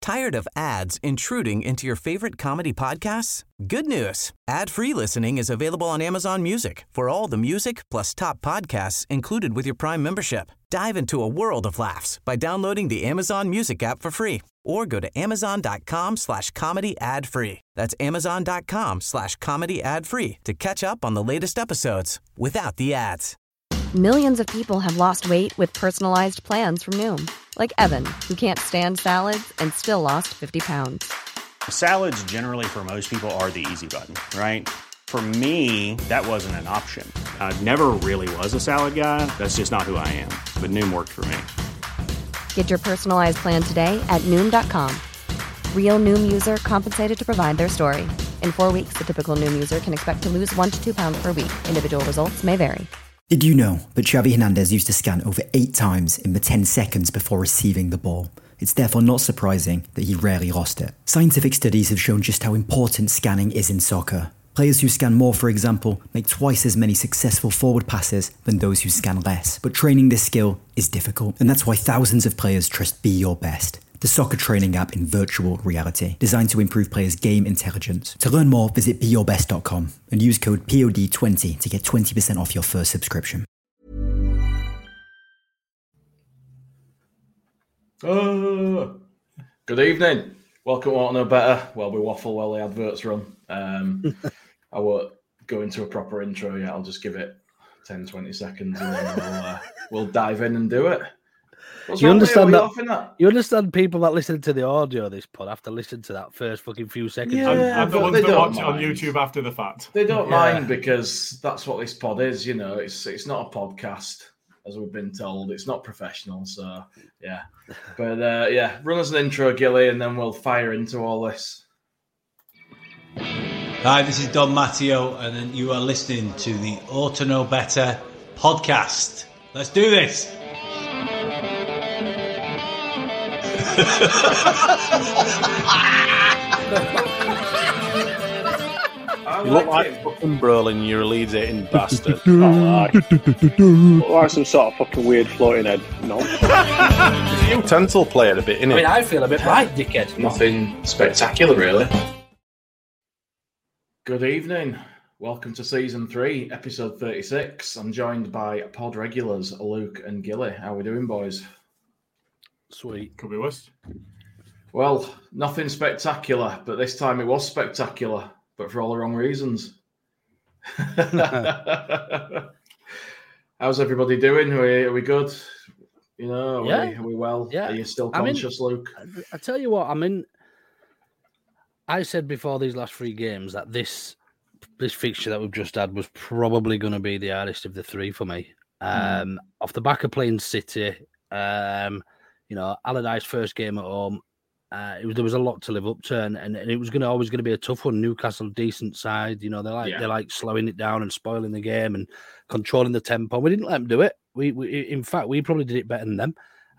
Tired of ads intruding into your favorite comedy podcasts? Good news. Ad-free listening is available on Amazon Music for all the music plus top podcasts included with your Prime membership. Dive into a world of laughs by downloading the Amazon Music app for free or go to amazon.com/comedy ad-free. That's amazon.com/comedy ad-free to catch up on the latest episodes without the ads. Millions of people have lost weight with personalized plans from Noom. Like Evan, who can't stand salads and still lost 50 pounds. Salads generally for most people are the easy button, right? For me, that wasn't an option. I never really was a salad guy. That's just not who I am. But Noom worked for me. Get your personalized plan today at Noom.com. Real Noom user compensated to provide their story. In 4 weeks, the typical Noom user can expect to lose 1 to 2 pounds per week. Individual results may vary. Did you know that Xavi Hernandez used to scan over 8 times in the 10 seconds before receiving the ball? It's therefore not surprising that he rarely lost it. Scientific studies have shown just how important scanning is in soccer. Players who scan more, for example, make twice as many successful forward passes than those who scan less. But training this skill is difficult, and that's why thousands of players trust Be Your Best, the soccer training app in virtual reality, designed to improve players' game intelligence. To learn more, visit BeYourBest.com and use code POD20 to get 20% off your first subscription. Oh, good evening. Welcome to Want to Know Better. Well, we waffle while the adverts run. I won't go into a proper intro yet. I'll just give it 10, 20 seconds and then we'll dive in and do it. You understand that? You understand people that listen to the audio of this pod have to listen to that first fucking few seconds. Yeah, and the ones that watch it on YouTube after the fact. They don't mind because that's what this pod is. You know, it's not a podcast, as we've been told. It's not professional, so yeah. But run us an intro, Gilly, and then we'll fire into all this. Hi, this is Don Matteo, and you are listening to the Ought to Know Better podcast. Let's do this. You look like fucking Brolin, you're a Leeds eating bastard. Look like some sort of fucking weird floating head. No. He's a utensil player a bit, innit? I mean, I feel a bit right, dickhead. Nothing spectacular, really. Good evening. Welcome to Season 3, Episode 36. I'm joined by pod regulars, Luke and Gilly. How are we doing, boys? Sweet. Could be worse. Well, nothing spectacular, but this time it was spectacular, but for all the wrong reasons. How's everybody doing? Are we good? You know, are we well? Yeah. Are you still conscious, Luke? I tell you what, I said before these last 3 games that this fixture that we've just had was probably going to be the hardest of the 3 for me. Off the back of playing City, Allardyce first game at home, there was a lot to live up to, and it was always going to be a tough one. Newcastle, decent side, they like slowing it down and spoiling the game and controlling the tempo. We didn't let them do it. In fact, we probably did it better than them.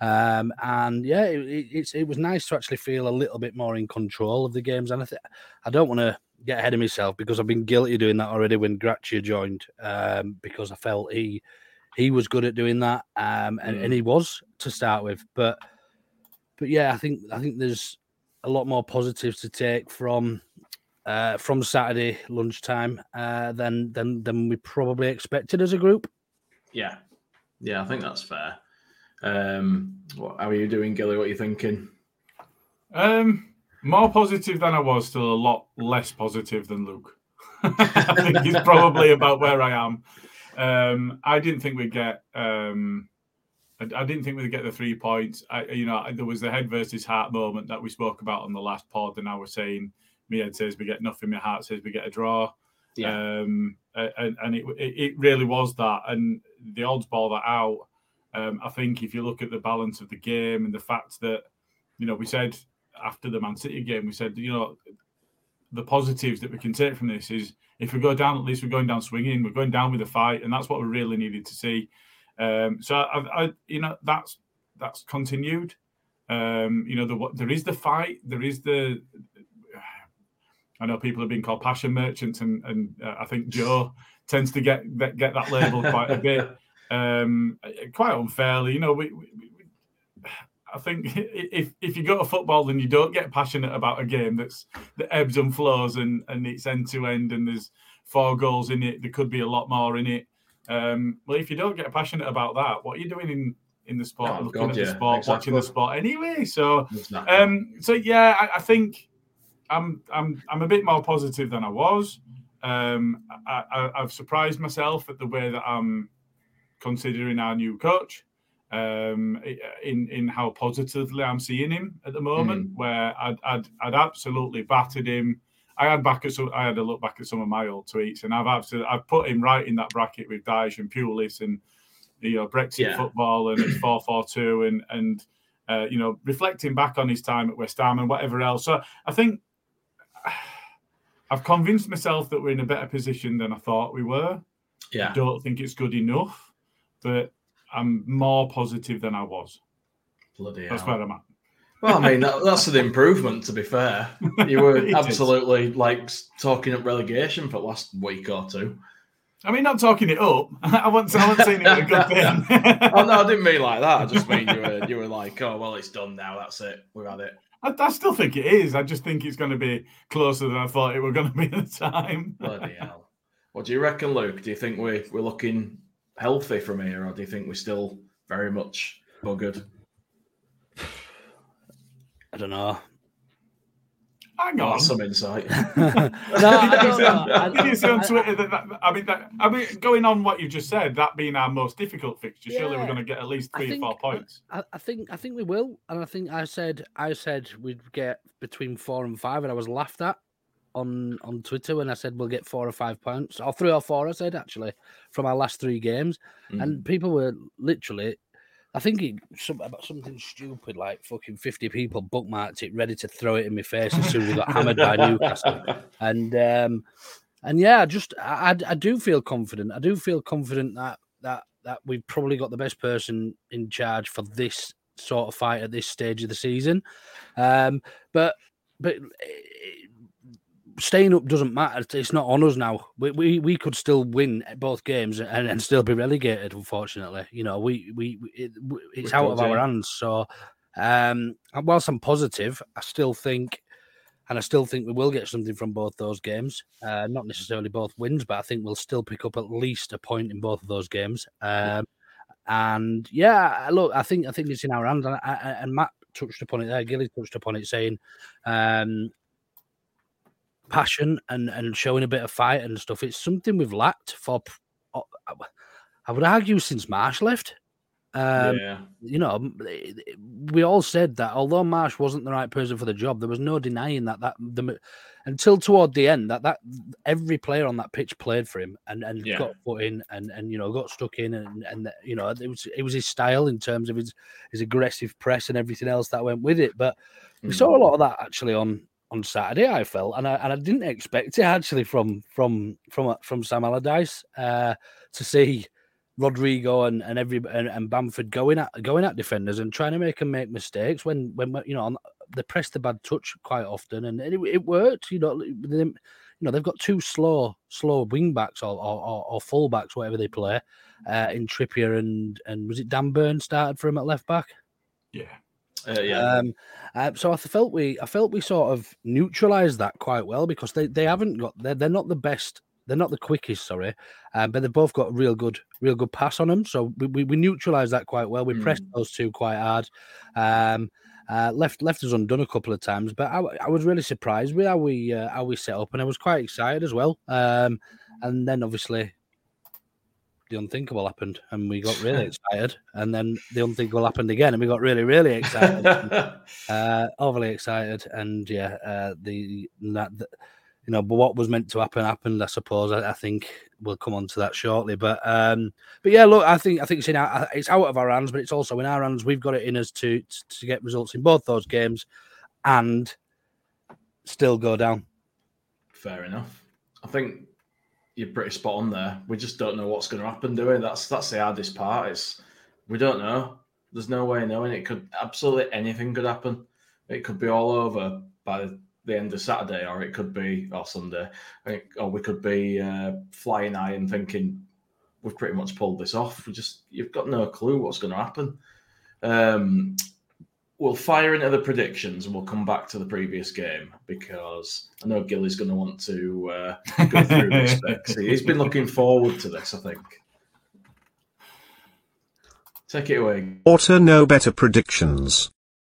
It was nice to actually feel a little bit more in control of the games. And I don't want to get ahead of myself because I've been guilty of doing that already when Gracia joined, because I felt he was good at doing that, and he was to start with. But yeah, I think there's a lot more positives to take from Saturday lunchtime than we probably expected as a group. Yeah, I think that's fair. How are you doing, Gilly? What are you thinking? More positive than I was, still a lot less positive than Luke. I think he's probably about where I am. I didn't think we'd get. I didn't think we'd get the 3 points. There was the head versus heart moment that we spoke about on the last pod, and I was saying, my head says we get nothing, my heart says we get a draw. Yeah. And it really was that, and the odds ball that out. I think if you look at the balance of the game and the fact that, we said after the Man City game, we said, the positives that we can take from this is if we go down, at least we're going down swinging, we're going down with a fight, and that's what we really needed to see. So that's continued. There is the fight, there is the. I know people have been called passion merchants, and I think Joe tends to get that label quite a bit. Quite unfairly, I think if you go to football and you don't get passionate about a game that ebbs and flows and it's end to end and there's 4 goals in it, there could be a lot more in it. Well, if you don't get passionate about that, what are you doing in the sport? Looking at the sport, watching the sport anyway. So, I think I'm a bit more positive than I was. I've surprised myself at the way that I'm considering our new coach. In how positively I'm seeing him at the moment, where I'd absolutely battered him. I had a look back at some of my old tweets, and I've put him right in that bracket with Dyche and Pulis and Brexit football and it's 4-4-2 and reflecting back on his time at West Ham and whatever else. So I think I've convinced myself that we're in a better position than I thought we were. Yeah, I don't think it's good enough, but I'm more positive than I was. Bloody That's hell. where I'm at. Well, I mean, that's an improvement, to be fair. You were absolutely talking up relegation for the last week or two. I mean, not talking it up. I wasn't saying it was a good thing. Oh, no, I didn't mean like that. I just mean you were like, oh, well, it's done now. That's it. We've had it. I still think it is. I just think it's going to be closer than I thought it were going to be at the time. Bloody hell. What do you reckon, Luke? Do you think we're looking healthy from here, or do you think we're still very much buggered? I don't know. Hang on. That's some insight. I don't know. Did you see on Twitter that going on what you just said, that being our most difficult fixture, surely we're going to get at least 3 or 4 points. I think we will, and I think I said we'd get between 4 and 5, and I was laughed at on Twitter when I said we'll get 4 or 5 points, or 3 or 4. I said actually from our last 3 games, and people were literally. I think about something stupid like fucking 50 people bookmarked it, ready to throw it in my face as soon as we got hammered by Newcastle. And yeah, I do feel confident. I do feel confident that we've probably got the best person in charge for this sort of fight at this stage of the season. But staying up doesn't matter. It's not on us now. We could still win both games and still be relegated. Unfortunately, it's out of our hands. So, whilst I'm positive, I still think we will get something from both those games. Not necessarily both wins, but I think we'll still pick up at least a point in both of those games. And yeah, look, I think it's in our hands. And Matt touched upon it there. Gilly touched upon it, saying. Passion and showing a bit of fight and stuff. It's something we've lacked for, I would argue, since Marsh left. We all said that although Marsh wasn't the right person for the job, there was no denying that until toward the end that every player on that pitch played for him and got put in and got stuck in and it was his style in terms of his aggressive press and everything else that went with it. But we saw a lot of that actually on Saturday, I felt, and I didn't expect it actually from Sam Allardyce to see Rodrigo and Bamford going at defenders and trying to make them make mistakes when they press the bad touch quite often, and it worked. They've got 2 slow wing backs or full backs, whatever they play, in Trippier and was it Dan Burn started for him at left back? Yeah. So I felt we sort of neutralised that quite well because they haven't got they're not the best, they're not the quickest, sorry, but they've both got real good pass on them. So we neutralised that quite well. We pressed those 2 quite hard. Left us undone a couple of times, but I was really surprised with how we set up, and I was quite excited as well. And then obviously. The unthinkable happened, and we got really excited. And then the unthinkable happened again, and we got really, really excited, overly excited. And but what was meant to happen happened. I suppose. I think we'll come on to that shortly. But yeah, look, I think it's it's out of our hands, but it's also in our hands. We've got it in us to get results in both those games, and still go down. Fair enough. I think. You're pretty spot on there. We just don't know what's going to happen, do we? That's the hardest part. We don't know. There's no way of knowing. It could absolutely anything could happen. It could be all over by the end of Saturday, or it could be or Sunday, or we could be flying high and thinking we've pretty much pulled this off. You've got no clue what's going to happen. we'll fire into the predictions and we'll come back to the previous game because I know Gilly's going to want to go through this bit. He's been looking forward to this, I think. Take it away. Auto Know Better predictions.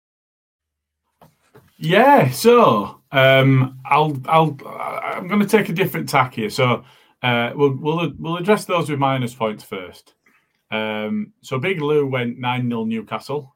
Yeah, so I'm going to take a different tack here. So we'll address those with minus points first. So Big Lou went 9-0 Newcastle,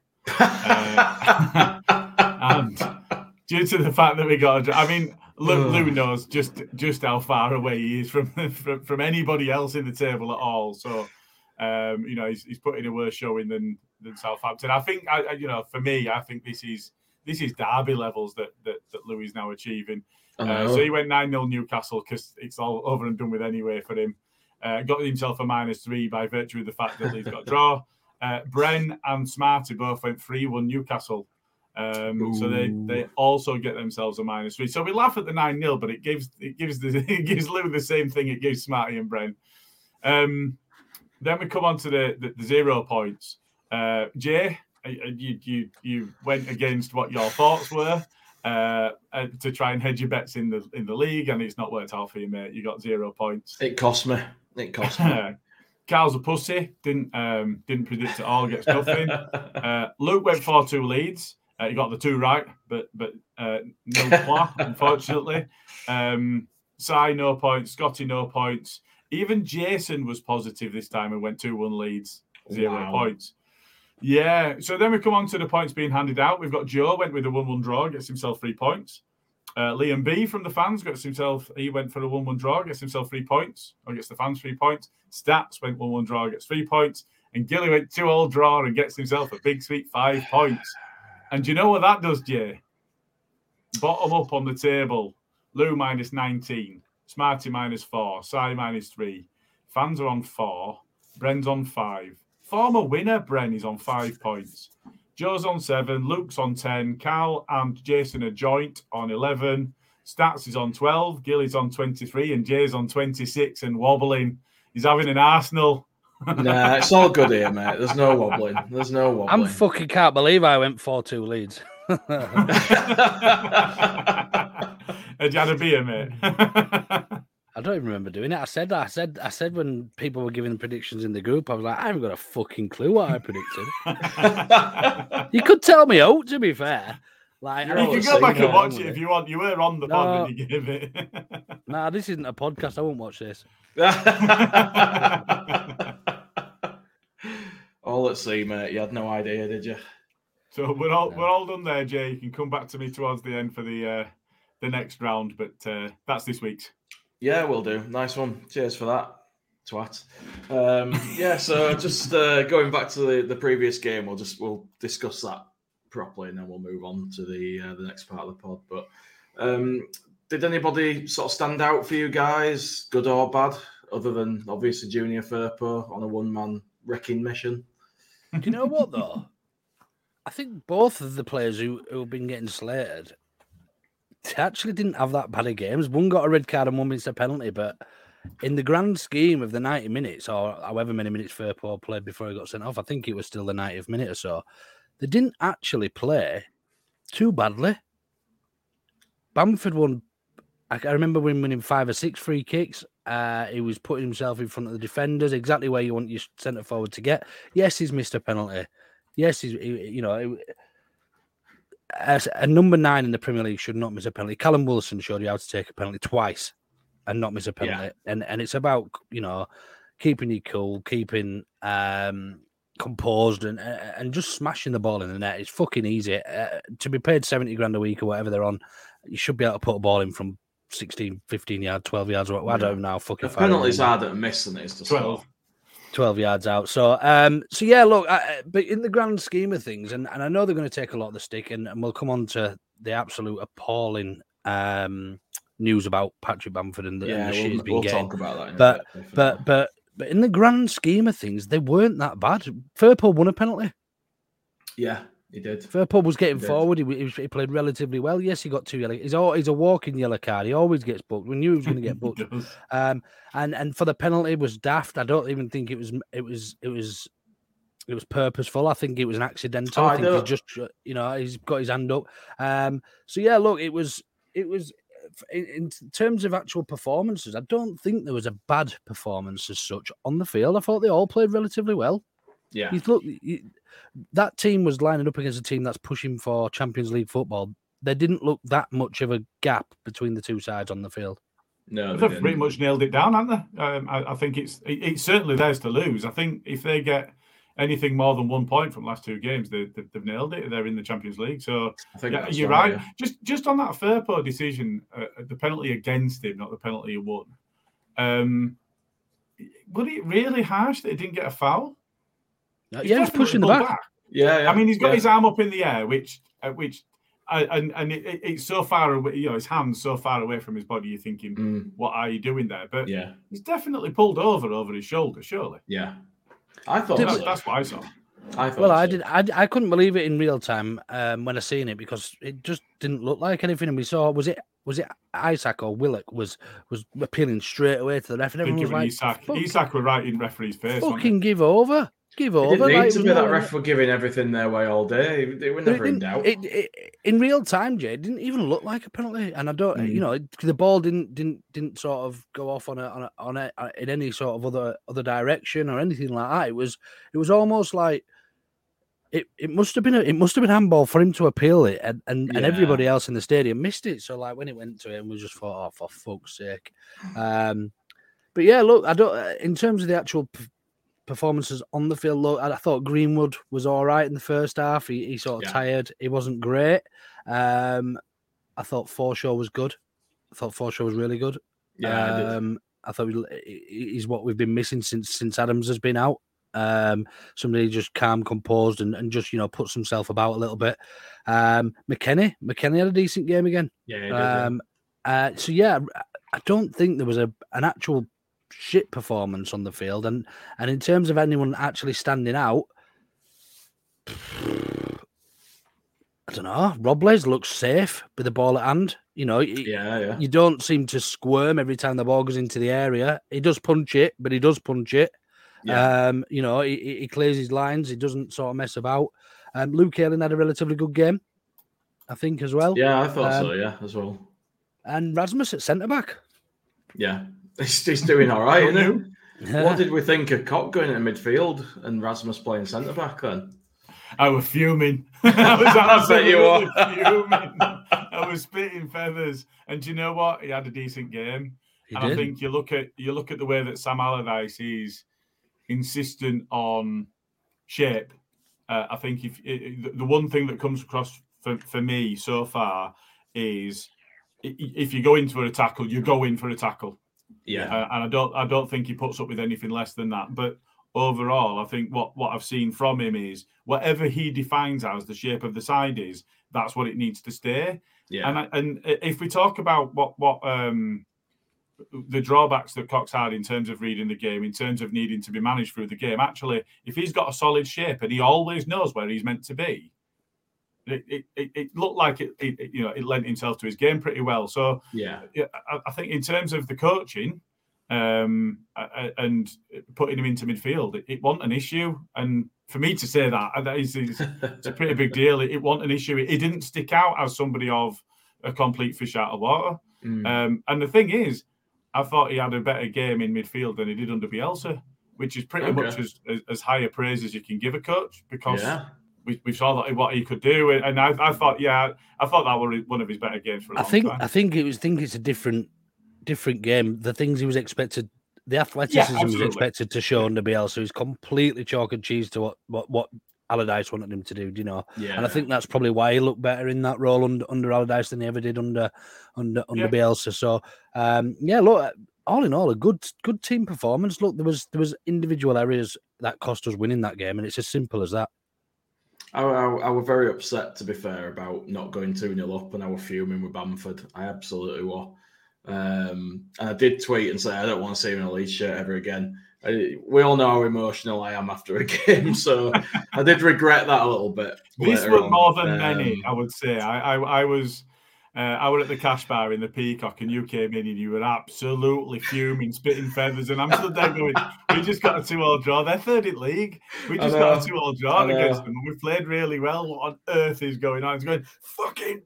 and due to the fact that we got, Lou knows just how far away he is from anybody else in the table at all. So he's putting a worse showing than Southampton. I think for me, I think this is derby levels that Lou is now achieving. So he went 9-0 Newcastle because it's all over and done with anyway for him. Got himself a -3 by virtue of the fact that he's got a draw. Bren and Smarty both went 3-1 Newcastle. So they also get themselves a -3. So we laugh at the 9-0, but it gives Lou the same thing it gives Smarty and Bren. Then we come on to the 0 points. Jay, you went against what your thoughts were to try and hedge your bets in the league, and it's not worked out for you, mate. You got 0 points. It cost me. Carl's a pussy. Didn't predict it all. Gets nothing. Luke went 4-2 Leeds. He got the 2 right, but no plot, unfortunately. Si, no points. Scotty, no points. Even Jason was positive this time and went 2-1 Leeds. 0 points. Yeah, so then we come on to the points being handed out. We've got Joe went with a 1-1 draw, gets himself 3 points. Liam B from the fans he went for a 1-1 draw, gets himself 3 points, or gets the fans 3 points. Stats went 1-1 draw, gets 3 points. And Gilly went 2-all draw and gets himself a big sweet 5 points. And do you know what that does, Jay? Bottom up on the table. Lou -19, Smarty -4, Si -3. Fans are on 4, Bren's on 5. Former winner Bren is on 5 points. Joe's on 7, Luke's on 10, Carl and Jason are joint on 11. Stats is on 12, Gilly's on 23, and Jay's on 26 and wobbling. He's having an Arsenal. Nah, it's all good here, mate. There's no wobbling. I'm fucking can't believe I went 4-2 Leeds. Had you had a beer, mate? I don't even remember doing it. I said when people were giving predictions in the group, I was like, I haven't got a fucking clue what I predicted. You could tell me out, to be fair. Like, you can go back and watch it if you want. You were on the pod when you gave it. Nah, this isn't a podcast. I won't watch this. All at sea, mate. You had no idea, did you? So we're all done there, Jay. You can come back to me towards the end for the next round, but that's this week's. Yeah, we'll do. Nice one. Cheers for that, twat. So just going back to the previous game, we'll discuss that properly, and then we'll move on to the next part of the pod. But did anybody sort of stand out for you guys, good or bad, other than obviously Junior Firpo on a one-man wrecking mission? Do you know what though? I think both of the players who've been getting slated actually didn't have that bad of games. One got a red card and one missed a penalty, but in the grand scheme of the 90 minutes, or however many minutes Firpo played before he got sent off, I think it was still the 90th minute or so, they didn't actually play too badly. Bamford won. I remember winning 5 or 6 free kicks. He was putting himself in front of the defenders, exactly where you want your centre forward to get. Yes, he's missed a penalty. Yes, as a number 9 in the Premier League should not miss a penalty. Callum Wilson showed you how to take a penalty twice and not miss a penalty. Yeah. And it's about, keeping you cool, keeping composed and just smashing the ball in the net. It's fucking easy. To be paid 70 grand a week or whatever they're on, you should be able to put a ball in from 16, 15 yards, 12 yards. I don't know now. Fucking penalty's harder to miss than it is to 12 yards out. So yeah, look, but in the grand scheme of things, and I know they're going to take a lot of the stick, and we'll come on to the absolute appalling news about Patrick Bamford and the shit he's been getting. Talk about that in a bit, but in the grand scheme of things, they weren't that bad. Firpo won a penalty. Yeah, he did. Firpo was getting forward. He played relatively well. Yes, he got 2 yellow. He's a walking yellow card. He always gets booked. We knew he was going to get booked. And for the penalty was daft. I don't even think it was it was purposeful. I think it was an accidental. I think he just, he's got his hand up. So yeah, look, it was in terms of actual performances. I don't think there was a bad performance as such on the field. I thought they all played relatively well. Yeah, that team was lining up against a team that's pushing for Champions League football. There didn't look that much of a gap between the two sides on the field. No, they've pretty much nailed it down, haven't they? I think it's certainly theirs to lose. I think if they get anything more than 1 point from last two games, they've nailed it. They're in the Champions League. So I think you're right. Yeah. Just on that Firpo decision, the penalty against him, not the penalty he won. Was it really harsh that he didn't get a foul? He was pushing the back. Yeah. I mean, he's got his arm up in the air, which it's so far away. His hand's so far away from his body. You're thinking, what are you doing there? But he's definitely pulled over his shoulder. Surely. Yeah. I thought that's what I saw. I couldn't believe it in real time when I seen it because it just didn't look like anything. And we saw was it Isak or Willock was appealing straight away to the ref, and everyone was like, Isak were right in referee's face. Fucking give over. Give over. It didn't need to be that ref were giving everything their way all day. They were never in doubt. In real time, Jay, it didn't even look like a penalty, and I don't, the ball didn't sort of go off on in any sort of other direction or anything like that. It was almost like it must have been handball for him to appeal it, and everybody else in the stadium missed it. So like when it went to him, we just thought, oh, for fuck's sake. But yeah, look, I don't. In terms of the actual performances on the field, look, I thought Greenwood was all right in the first half. He sort of tired. He wasn't great. I thought Forshaw was good. I thought Forshaw was really good. Yeah, I thought he's what we've been missing since Adams has been out. Somebody just calm, composed, and just puts himself about a little bit. McKennie had a decent game again. Yeah, he did, so yeah, I don't think there was an actual shit performance on the field, and in terms of anyone actually standing out, I don't know. Robles looks safe with the ball at hand. You don't seem to squirm every time the ball goes into the area. He does punch it, but he does punch it. Yeah. He clears his lines. He doesn't sort of mess about. Luke Ayling had a relatively good game, I think, as well. Yeah, I thought so. Yeah, as well. And Rasmus at centre back. Yeah. He's doing all right, isn't he? Yeah. What did we think of Koch going into midfield and Rasmus playing centre back then? I was fuming. I was absolutely fuming. I was spitting feathers. And do you know what? He had a decent game. I think you look at the way that Sam Allardyce is insistent on shape. I think the one thing that comes across for me so far is if you go in for a tackle, you go in for a tackle. Yeah, and I don't think he puts up with anything less than that. But overall, I think what I've seen from him is whatever he defines as the shape of the side is, that's what it needs to stay. Yeah, and if we talk about what the drawbacks that Cox had in terms of reading the game, in terms of needing to be managed through the game, actually, if he's got a solid shape and he always knows where he's meant to be, it looked like it lent itself to his game pretty well. So I think in terms of the coaching and putting him into midfield, it wasn't an issue. And for me to say that it's a pretty big deal. It wasn't an issue. It didn't stick out as somebody of a complete fish out of water. And the thing is, I thought he had a better game in midfield than he did under Bielsa, which is pretty much as high a praise as you can give a coach because. Yeah. We saw that what he could do, and I thought that was one of his better games for a long time. I think it's a different game. The things he was expected, the athleticism he was expected to show under Bielsa is completely chalk and cheese to what Allardyce wanted him to do. Do you know? Yeah. And I think that's probably why he looked better in that role under Allardyce than he ever did under Bielsa. So look, all in all, a good team performance. Look, there was individual areas that cost us winning that game, and it's as simple as that. I was very upset, to be fair, about not going 2-0 up, and I was fuming with Bamford. I absolutely was. And I did tweet and say, I don't want to see him in a Leeds shirt ever again. We all know how emotional I am after a game, so I did regret that a little bit. This was more than many, I would say. I was I were at the cash bar in the Peacock, and you came in and you were absolutely fuming, spitting feathers, and I'm stood there going, we just got a 2-2 draw. They're third in league. We just got a 2-2 draw against them, and we played really well. What on earth is going on? It's going, fucking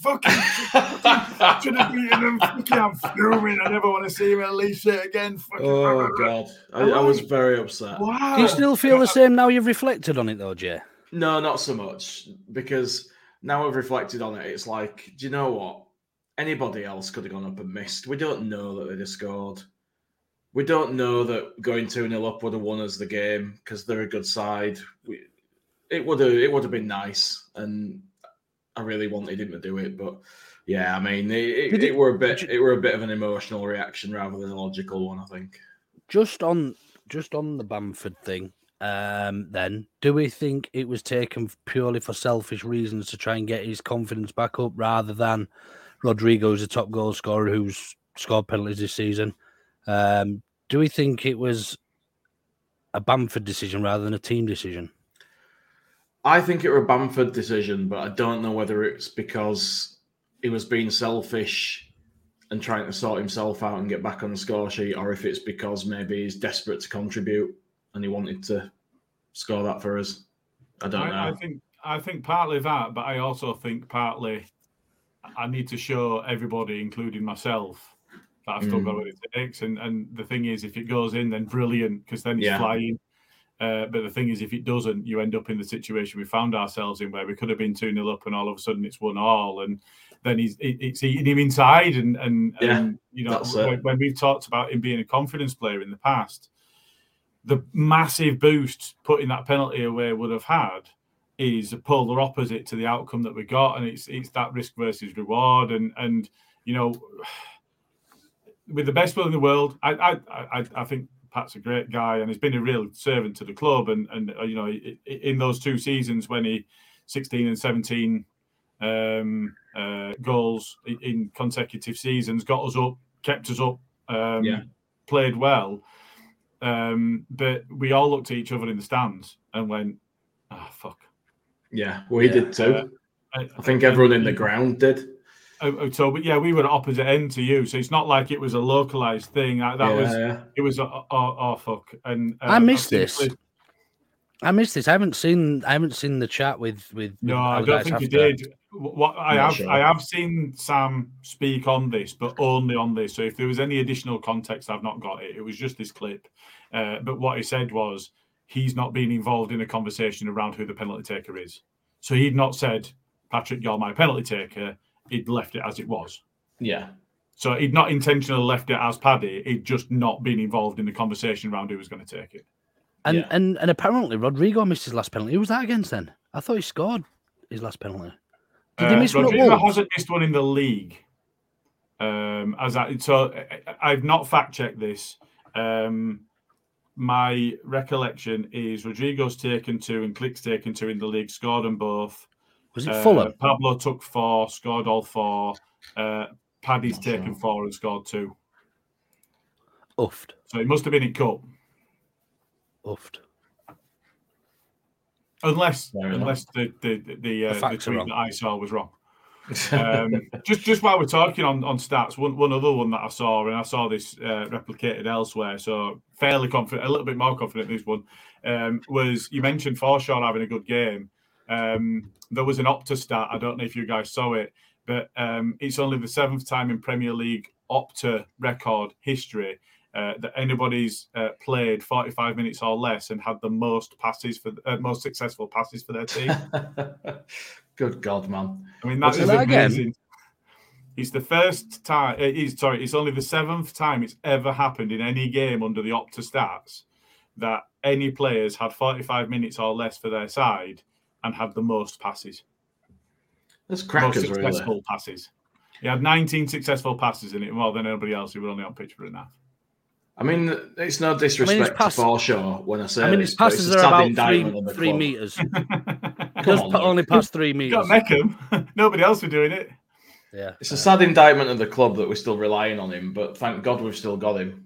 should have beaten them. Fucking, I'm fuming. I never want to see him in a league shirt again. Oh, God. I was very upset. Wow. Do you still feel the same now you've reflected on it, though, Jay? No, not so much, because now I've reflected on it, it's like, do you know what? Anybody else could have gone up and missed. We don't know that they'd have scored. We don't know that going 2-0 up would have won us the game because they're a good side. It would have been nice, and I really wanted him to do it. But yeah, I mean, it were a bit of an emotional reaction rather than a logical one, I think. Just on the Bamford thing. Then, do we think it was taken purely for selfish reasons to try and get his confidence back up rather than Rodrigo's a top goal scorer who's scored penalties this season? Do we think it was a Bamford decision rather than a team decision? I think it was a Bamford decision, but I don't know whether it's because he was being selfish and trying to sort himself out and get back on the score sheet, or if it's because maybe he's desperate to contribute and he wanted to score that for us. I don't know. I think partly that, but I also think partly I need to show everybody, including myself, that I've still got what it takes. And the thing is, if it goes in, then brilliant, because then it's flying. But the thing is, if it doesn't, you end up in the situation we found ourselves in, where we could have been 2-0 up, and all of a sudden it's 1-1, and then it's eating him inside. And you know, when we've talked about him being a confidence player in the past, the massive boost putting that penalty away would have had is a polar opposite to the outcome that we got, and it's that risk versus reward. And you know, with the best will in the world, I think Pat's a great guy, and he's been a real servant to the club. And you know, in those 2 seasons when he 16 and 17 goals in consecutive seasons, got us up, kept us up, played well. But we all looked at each other in the stands and went, "Ah, fuck." Yeah, we did too. I think everyone in the ground did. So, but yeah, we were at opposite end to you. So it's not like it was a localized thing. It was oh fuck. And I missed this. I haven't seen the chat with no, I don't think you did. What I have seen Sam speak on this, but only on this. So if there was any additional context, I've not got it. It was just this clip. But what he said was he's not been involved in a conversation around who the penalty taker is. So he'd not said, "Patrick, you're my penalty taker." He'd left it as it was. Yeah. So he'd not intentionally left it as Paddy. He'd just not been involved in the conversation around who was going to take it. And apparently Rodrigo missed his last penalty. Who was that against then? I thought he scored his last penalty. Did he miss Rodrigo one? Hasn't missed one in the league. So I've not fact checked this. My recollection is Rodrigo's taken 2 and Click's taken 2 in the league, scored them both. Was it Fulham? Pablo took 4, scored all 4. Paddy's taken 4 and scored 2. Uffed. So it must have been in cup. Uffed. Unless the tweet that I saw was wrong. Just while we're talking on stats, one other one that I saw, and I saw this replicated elsewhere, so fairly confident, a little bit more confident this one, was you mentioned Forshaw having a good game. There was an Opta stat, I don't know if you guys saw it, but it's only the 7th time in Premier League Opta record history that anybody's played 45 minutes or less and had the most passes most successful passes for their team. Good God, man! I mean, that is amazing. It's the first time. It's only the 7th time it's ever happened in any game under the Opta stats that any players had 45 minutes or less for their side and had the most passes. That's crackers, most successful passes. He had 19 successful passes in it, more than anybody else who were only on pitch for enough. I mean, it's no disrespect to Forshaw when I say his passes are about 3 meters. He does only pass 3 meters. You got Meckham. Nobody else was doing it. Yeah, it's a sad indictment of the club that we're still relying on him, but thank God we've still got him.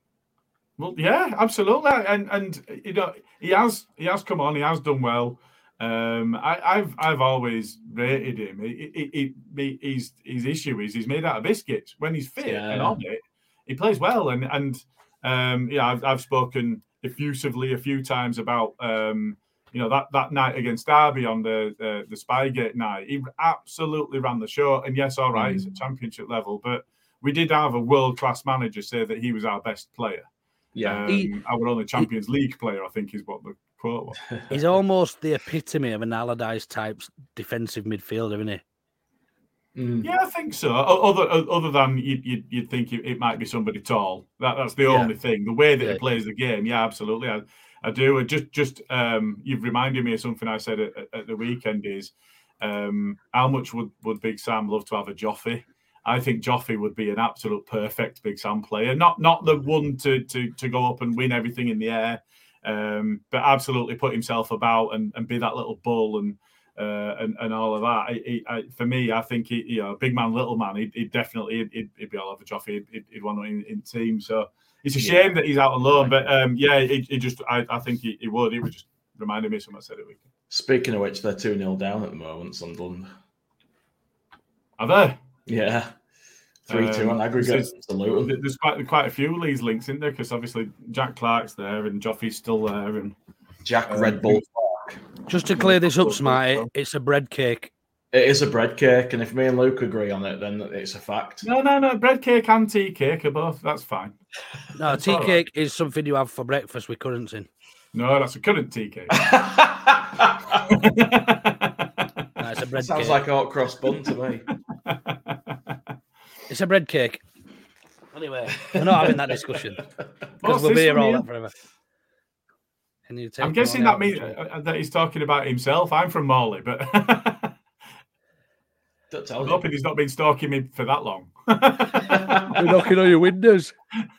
Well, yeah, absolutely, and you know he has come on, he has done well. I've always rated him. His issue is he's made out of biscuits. When he's fit and on it, he plays well. And I've spoken effusively a few times about that night against Derby on the Spygate night. He absolutely ran the show. And yes, all right, it's a championship level, but we did have a world-class manager say that he was our best player. Yeah, our only Champions League player, I think, is what the quote was. He's almost the epitome of an Allardyce type defensive midfielder, isn't he? Yeah, I think so. Other than you'd think it might be somebody tall. That's the only thing. The way that he plays the game, yeah, absolutely. I do. Just you've reminded me of something I said at the weekend is how much would Big Sam love to have a Joffrey? I think Joffrey would be an absolute perfect Big Sam player. Not the one to go up and win everything in the air, but absolutely put himself about and be that little bull and all of that. For me, I think big man, little man. He'd definitely be all over Joffrey. He'd want in team. So it's a shame that he's out on loan. But I think he would. It would just reminded me of something I said at the weekend. Speaking of which, they're 2-0 down at the moment, Sunderland. Are they? Yeah. 3-2 on aggregate. There's quite a few of these links in there because obviously Jack Clark's there and Joffrey's still there. And Jack Red Bull. Just to clear this up, Smarty, it's a bread cake. It is a bread cake, and if me and Luke agree on it, then it's a fact. No. Bread cake and tea cake are both. That's fine. No, tea cake is something you have for breakfast with currants in. No, that's a currant tea cake. It's a bread Sounds cake. like hot cross bun to me. It's a bread cake. Anyway, we're not having that discussion because we'll be here all that forever. Can you take I'm guessing that means that he's talking about himself. I'm from Morley, but I'm hoping he's not been stalking me for that long. We're knocking on your windows.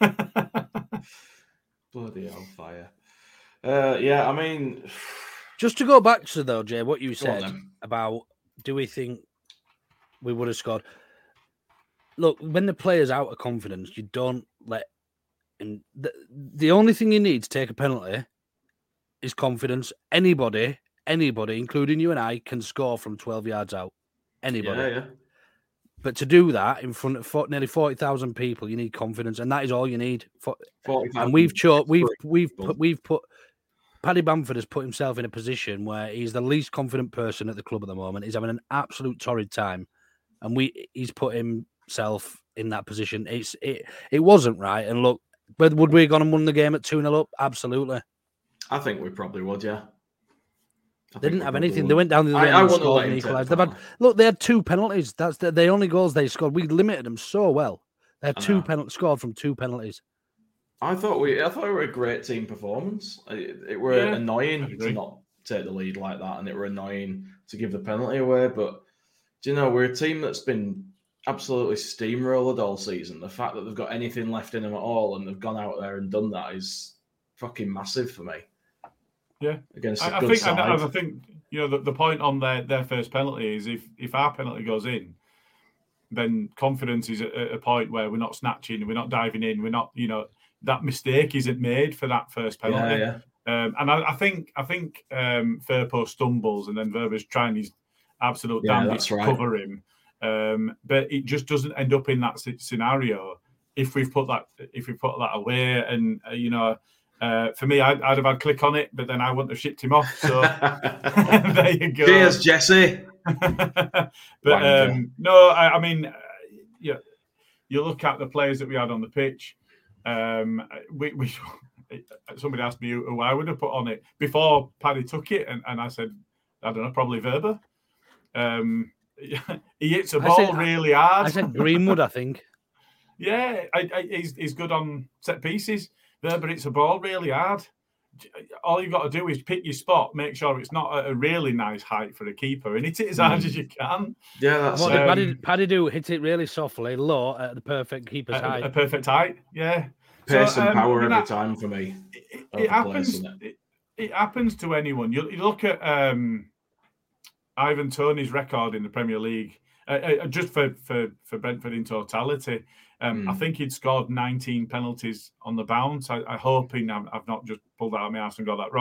Bloody hellfire. Yeah, I mean... Just to go back to, though, Jay, what you said about do we think we would have scored? Look, when the player's out of confidence, you don't let him... The only thing you need to take a penalty is confidence. Anybody, including you and I, can score from 12 yards out. Anybody. Yeah. But to do that in front of nearly 40,000 people, you need confidence, and that is all you need. And we've put Paddy Bamford has put himself in a position where he's the least confident person at the club at the moment. He's having an absolute torrid time, and he's put himself in that position. It wasn't right. And look, would we have gone and won the game at 2-0 up? Absolutely. I think we probably would, yeah. They didn't have anything. They went down the other end and equalised. They had two penalties. That's the only goals they scored. We limited them so well. They had two penalties scored from two penalties. I thought we were a great team performance. It were annoying to not take the lead like that, and it were annoying to give the penalty away. But we're a team that's been absolutely steamrolled all season. The fact that they've got anything left in them at all, and they've gone out there and done that is fucking massive for me. Yeah, against I think the point on their first penalty is if our penalty goes in, then confidence is at a point where we're not snatching, we're not diving in, we're not that mistake isn't made for that first penalty. Yeah. And I think Firpo stumbles and then Wöber's trying his absolute damnedest to cover him, but it just doesn't end up in that scenario if we've put that away and for me, I'd have had click on it, but then I wouldn't have shipped him off. So there you go. Cheers, Jesse. But no, I mean, you look at the players that we had on the pitch. Somebody asked me who I would have put on it before Paddy took it, and I said, I don't know, probably Wöber. He hits a ball really hard. I said Greenwood, I think. Yeah, he's good on set pieces. But it's a ball really hard. All you've got to do is pick your spot, make sure it's not at a really nice height for a keeper, and hit it as hard as you can. Yeah, that's what did Paddy do? Hit it really softly, low, at the perfect keeper's height. A perfect height, yeah. Pace and power every time for me. It happens. It happens to anyone. You look at Ivan Toney's record in the Premier League, just for Brentford in totality. I think he'd scored 19 penalties on the bounce. I hoping I've not just pulled that out of my ass and got that wrong.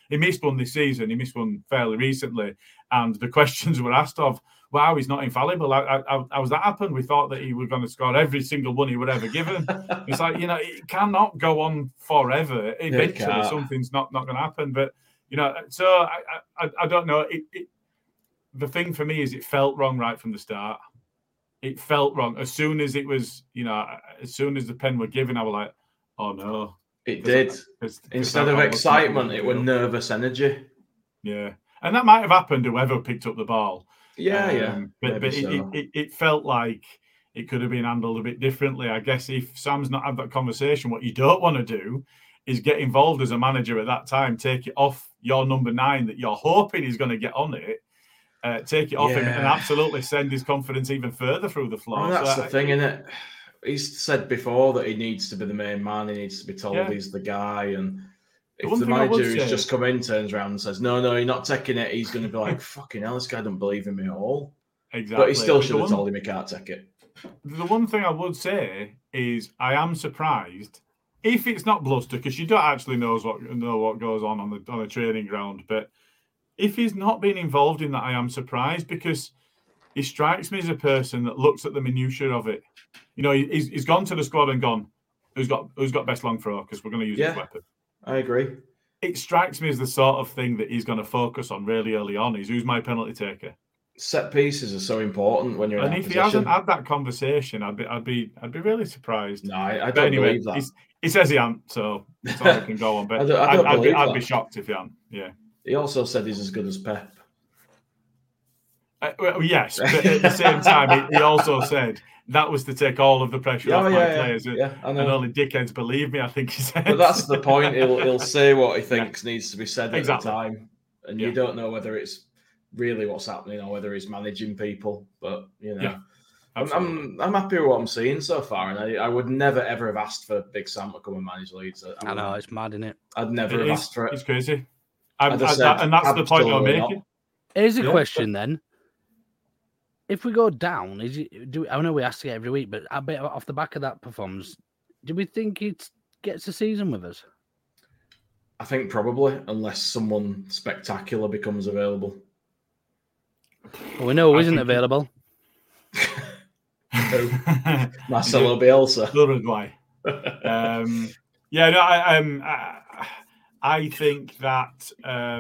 He missed one this season. He missed one fairly recently. And the questions were asked of, wow, he's not infallible. How has that happened? We thought that he was going to score every single one he would ever given. It's like, it cannot go on forever. Eventually, something's not going to happen. But, so I don't know. The thing for me is it felt wrong right from the start. It felt wrong. As soon as it was, as soon as the pen were given, I was like, oh no. It did. Instead of excitement, it was nervous energy. Yeah. And that might have happened whoever picked up the ball. Yeah. But it felt like it could have been handled a bit differently. I guess if Sam's not had that conversation, what you don't want to do is get involved as a manager at that time, take it off your number 9 that you're hoping is going to get on it. Take it off him and absolutely send his confidence even further through the floor. Well, that's the thing, isn't it? He's said before that he needs to be the main man. He needs to be told he's the guy. And if the manager who's just come in turns around and says, no, you're not taking it, he's going to be like, fucking hell, this guy doesn't believe in me at all. Exactly. But he still should have told him he can't take it. The one thing I would say is I am surprised if it's not bluster, because you don't actually know what goes on a training ground. But if he's not been involved in that, I am surprised, because he strikes me as a person that looks at the minutiae of it. He's gone to the squad and gone, who's got best long throw, because we're going to use this weapon. I agree. It strikes me as the sort of thing that he's going to focus on really early on. Is who's my penalty taker? Set pieces are so important when you're in that position. And if he hasn't had that conversation, I'd be really surprised. No, I don't believe that. He says he hasn't, so that's all I can go on. But I'd be shocked if he hadn't. Yeah. He also said he's as good as Pep. Well, yes, but at the same time, he also said that was to take all of the pressure off my players. And only dickheads believe me, I think he said. But that's the point. He'll say what he thinks needs to be said at the time. And you don't know whether it's really what's happening or whether he's managing people. But, I'm happy with what I'm seeing so far. And I would never, ever have asked for Big Sam to come and manage Leeds. I know, it's mad, isn't it? I'd never have asked for it. It's crazy. And that's the point I'm making. Here's a question then. If we go down, I know we ask it every week, but a bit off the back of that performance, do we think it gets a season with us? I think probably, unless someone spectacular becomes available. Well, we know who isn't available. Marcelo Bielsa. Uruguay. I think that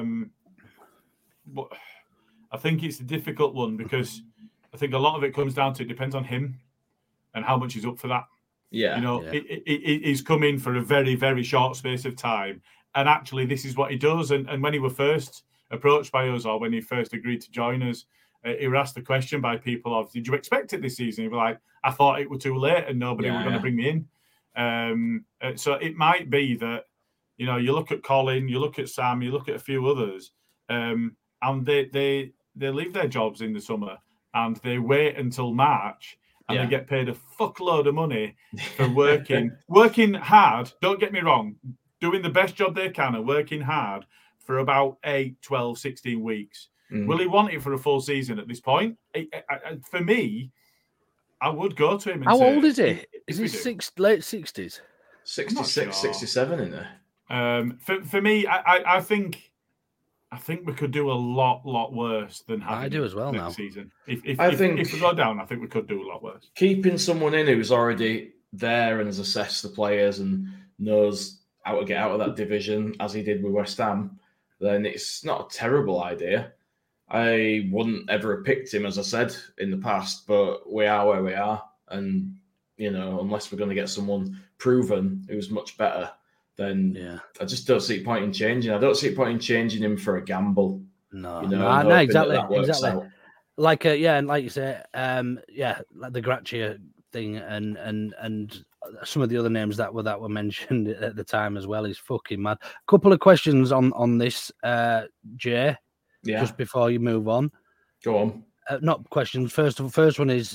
I think it's a difficult one, because I think a lot of it comes down to, it depends on him and how much he's up for that. Yeah. He's come in for a very, very short space of time. And actually, this is what he does. And when he was first approached by us, or when he first agreed to join us, he was asked the question by people of, did you expect it this season? He was like, I thought it was too late and nobody was going to bring me in. So it might be that, you look at Colin, you look at Sam, you look at a few others, and they leave their jobs in the summer and they wait until March and they get paid a fuckload of money for working hard. Don't get me wrong, doing the best job they can and working hard for about 8, 12, 16 weeks. Will he want it for a full season at this point? For me, I would go to him. And how old is he? Is he late 60s? 66, 67 in there. For me, I think we could do a lot worse than having. I do as well next now. Season. If we go down, I think we could do a lot worse. Keeping someone in who's already there and has assessed the players and knows how to get out of that division, as he did with West Ham, then it's not a terrible idea. I wouldn't ever have picked him, as I said in the past, but we are where we are, and unless we're going to get someone proven who's much better, then I just don't see a point in changing. I don't see a point in changing him for a gamble. No, exactly. Like and like you say, like the Grachia thing, and some of the other names that were mentioned at the time as well is fucking mad. A couple of questions on this, Jay. Yeah. Just before you move on, go on. Not questions. First one is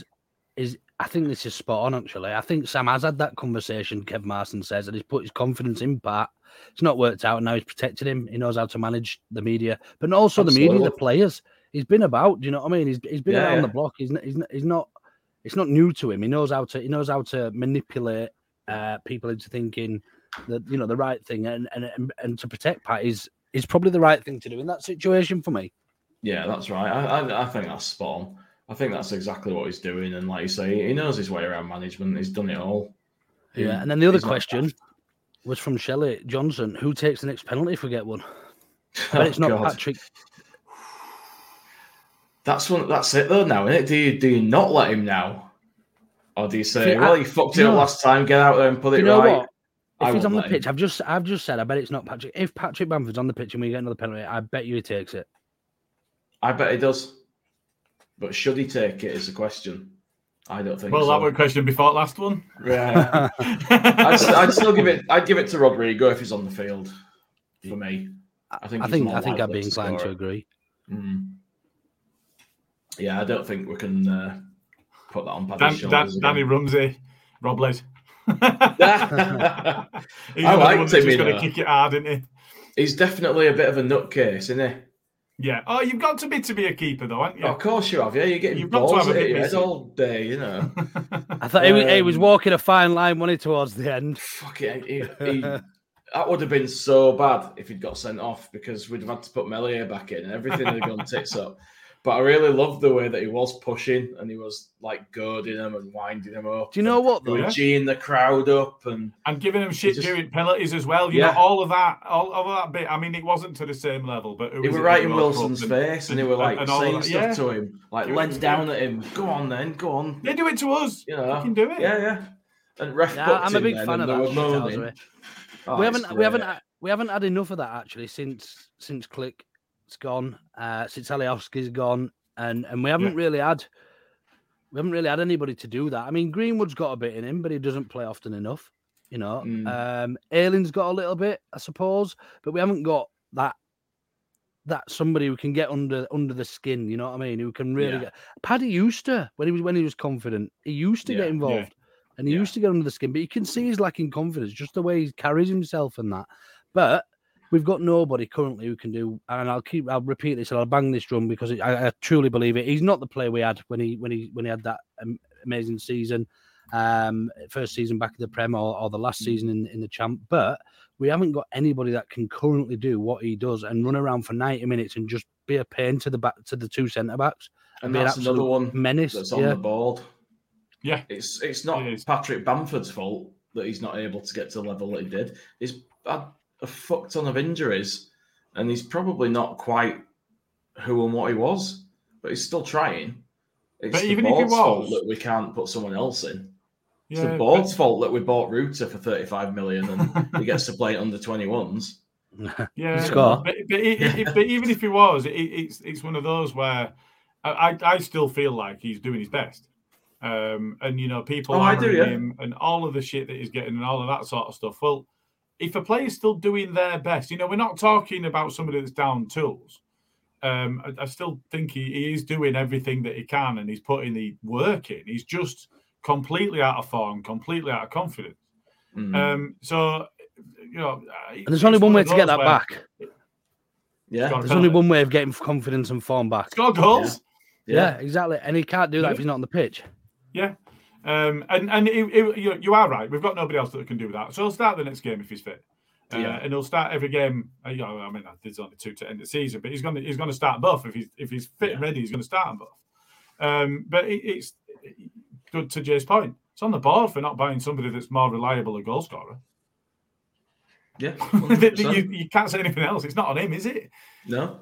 I think this is spot on. Actually, I think Sam has had that conversation. Kev Marson says, and he's put his confidence in Pat. It's not worked out, and now he's protected him. He knows how to manage the media, but also the media, the players. He's been about. Do you know what I mean? He's been around the block. He's not. It's not new to him. He knows how to manipulate people into thinking that the right thing, and to protect Pat is is probably the right thing to do in that situation for me. Yeah, that's right. I think that's spot on. I think that's exactly what he's doing. And like you say, he knows his way around management. He's done it all. Yeah, and then the other question was from Shelley Johnson. Who takes the next penalty if we get one? I bet it's not Patrick. That's it though now, isn't it? Do you not let him now? Or do you say, well, he fucked it up last time, get out there and put it right? What? If he's on the pitch, I've just said, I bet it's not Patrick. If Patrick Bamford's on the pitch and we get another penalty, I bet you he takes it. I bet he does. But should he take it is the question. I don't think so. Well, that was a question before last one. Yeah. I'd still give it to Rodrigo if he's on the field for me. I think I'd be inclined to agree. Mm. Yeah, I don't think we can put that on Paddy's shoulders. Danny Rumsey, Robles. He's I liked him. He's going to kick it hard, isn't he? He's definitely a bit of a nutcase, isn't he? Yeah. Oh, you've got to be a keeper, though, haven't you? Oh, of course you have. Yeah, you're getting balls at your head all day, you know. I thought he was walking a fine line, wasn't he, towards the end? Fuck it. That would have been so bad if he'd got sent off because we'd have had to put Meslier back in and everything had gone tits up. But I really loved the way that he was pushing and he was like goading them and winding them up. Do you know what? Though? Geeing the crowd up and giving them shit during penalties as well. You know, all of that bit. I mean, it wasn't to the same level, but he was right in Wilson's face and they were like saying stuff to him, like legs down at him. Go on, then, go on. They do it to us. You know, you can do it. Yeah. And ref I'm a big fan of that. We haven't had enough of that actually since Klick's gone, since Alioski's gone, and we haven't really had anybody to do that. I mean, Greenwood's got a bit in him, but he doesn't play often enough. You know, Ayling's got a little bit, I suppose, but we haven't got that somebody who can get under the skin. You know what I mean? Who can really get. Paddy used to when he was confident. He used to get involved. Yeah. And he used to get under the skin, but you can see he's lacking confidence, just the way he carries himself and that. But we've got nobody currently who can do, and I'll repeat this and I'll bang this drum because I truly believe it. He's not the player we had when he had that amazing season, first season back in the Prem or the last season in the Champ. But we haven't got anybody that can currently do what he does and run around for 90 minutes and just be a pain to the two centre backs. And that's another one menace that's on the board. Yeah, it's not Patrick Bamford's fault that he's not able to get to the level that he did. He's had a fuck ton of injuries, and he's probably not quite who and what he was, but he's still trying. It's the board's fault that we can't put someone else in. It's the board's fault that we bought Ruta for 35 million and he gets to play under 21s. Yeah, but even if he was, it's one of those where I still feel like he's doing his best. And you know, people him and all of the shit that he's getting and all of that sort of stuff. Well, if a player's still doing their best, you know, we're not talking about somebody that's down tools. I still think he is doing everything that he can and he's putting the work in. He's just completely out of form, completely out of confidence. So, you know, and there's only one way to get that back. Yeah, there's only one way of getting confidence and form back. Score goals. Yeah, exactly. And he can't do that if he's not on the pitch. Yeah. And you are right. We've got nobody else that can do that. So he'll start the next game if he's fit. And he'll start every game. You know, I mean, there's only 2 to end the season, but he's going to start both if he's fit and ready. He's going to start them both. But it's good to Jay's point. It's on the board for not buying somebody that's more reliable a goal scorer. Yeah, you can't say anything else. It's not on him, is it? No,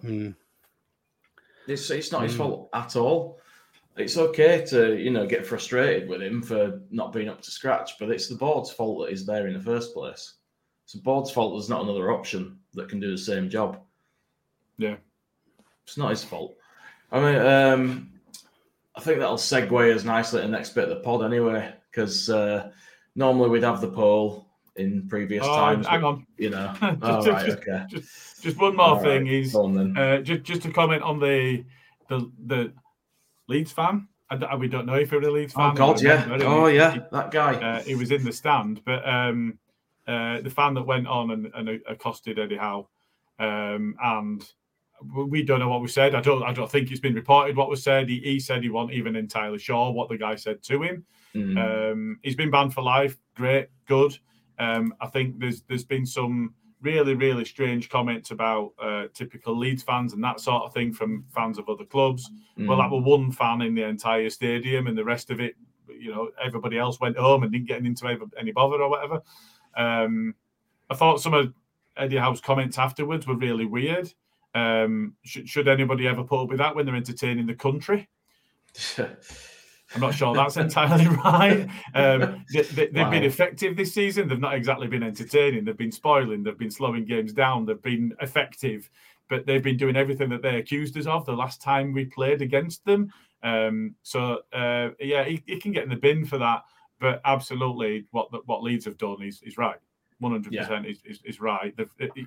it's not his fault at all. It's okay to get frustrated with him for not being up to scratch, but it's the board's fault that he's there in the first place. It's the board's fault there's not another option that can do the same job. Yeah, it's not his fault. I mean, I think that'll segue us nicely to the next bit of the pod anyway, because normally we'd have the poll in previous times. Hang on. Okay. Just one more thing is just to comment on the Leeds fan. We don't know if you're a Leeds fan. Oh God, yeah. That guy. He was in the stand, but the fan that went on and accosted Eddie Howe, and we don't know what was said. I don't think it's been reported what was said. He said he wasn't even entirely sure what the guy said to him. He's been banned for life. Great, good. I think there's been some really, really strange comments about typical Leeds fans and that sort of thing from fans of other clubs. Well, that was one fan in the entire stadium, and the rest of it, everybody else went home and didn't get into any bother or whatever. I thought some of Eddie Howe's comments afterwards were really weird. Should anybody ever put up with that when they're entertaining the country? I'm not sure that's entirely right. They've been effective this season. They've not exactly been entertaining. They've been spoiling. They've been slowing games down. They've been effective, but they've been doing everything that they accused us of the last time we played against them. He can get in the bin for that. But absolutely, what Leeds have done is right. 100% is right.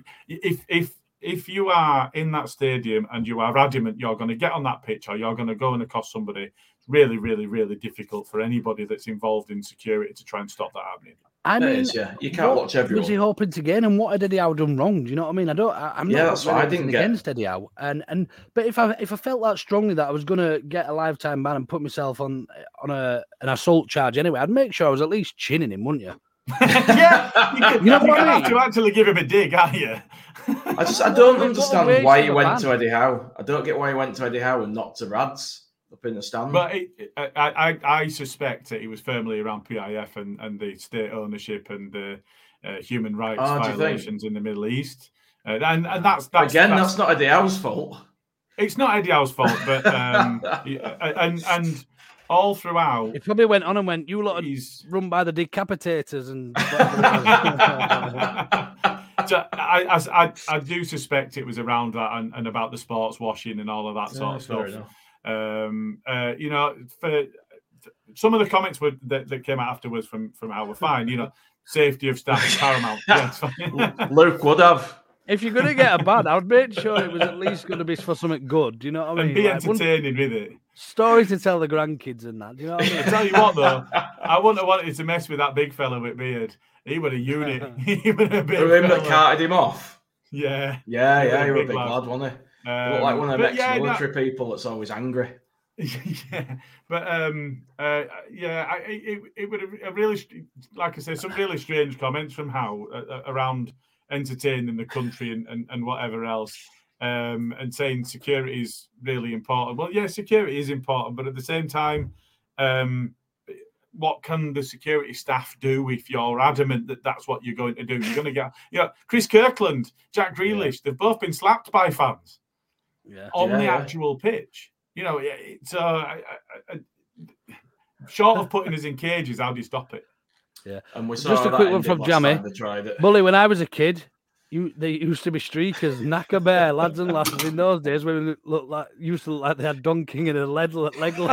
If you are in that stadium and you are adamant you're going to get on that pitch or you're going to go and accost somebody, it's really, really, really difficult for anybody that's involved in security to try and stop that happening. I mean, you can't watch everyone. Was he hoping to gain, and what had Eddie Howe done wrong? Do you know what I mean? I'm not. That's what I didn't get against Eddie Howe, but if I felt that strongly that I was going to get a lifetime ban and put myself on an assault charge anyway, I'd make sure I was at least chinning him, wouldn't you? You know what I mean? Have to actually give him a dig, aren't you? I don't understand why he went to Eddie Howe. I don't get why he went to Eddie Howe and not to Rads up in the stand. But I suspect that he was firmly around PIF and the state ownership and the human rights violations in the Middle East. And that's not Eddie Howe's fault. It's not Eddie Howe's fault, but and all throughout, he probably went on and went, "You lot are run by the decapitators," and so I do suspect it was around that and about the sports washing and all of that sort of stuff. For some of the comments that came out afterwards from Howe were fine. Safety of staff is paramount. Luke would have. If you're going to get a ban, I would make sure it was at least going to be for something good. Do you know what I mean? And be entertaining with it. Story to tell the grandkids and that. Do you know what I mean? I tell you what, though, I wouldn't have wanted to mess with that big fella with beard. He was a unit. He was a big fella. That carted him off? Yeah. He was a big lad, wasn't he? He looked like one of the ex-military people that's always angry. It would have really, like I said, some really strange comments from Howe around entertaining the country and whatever else, and saying security is really important. Well, yeah, security is important, but at the same time, what can the security staff do if you're adamant that that's what you're going to do? You're going to get, Chris Kirkland, Jack Grealish, they've both been slapped by fans on the actual pitch. It's short of putting us in cages, how do you stop it? Yeah, and we saw just a quick one from Jamie. Bully, when I was a kid, they used to be streakers, knacker bear, lads and lasses in those days when we used to look like they had Don King and a leg lock.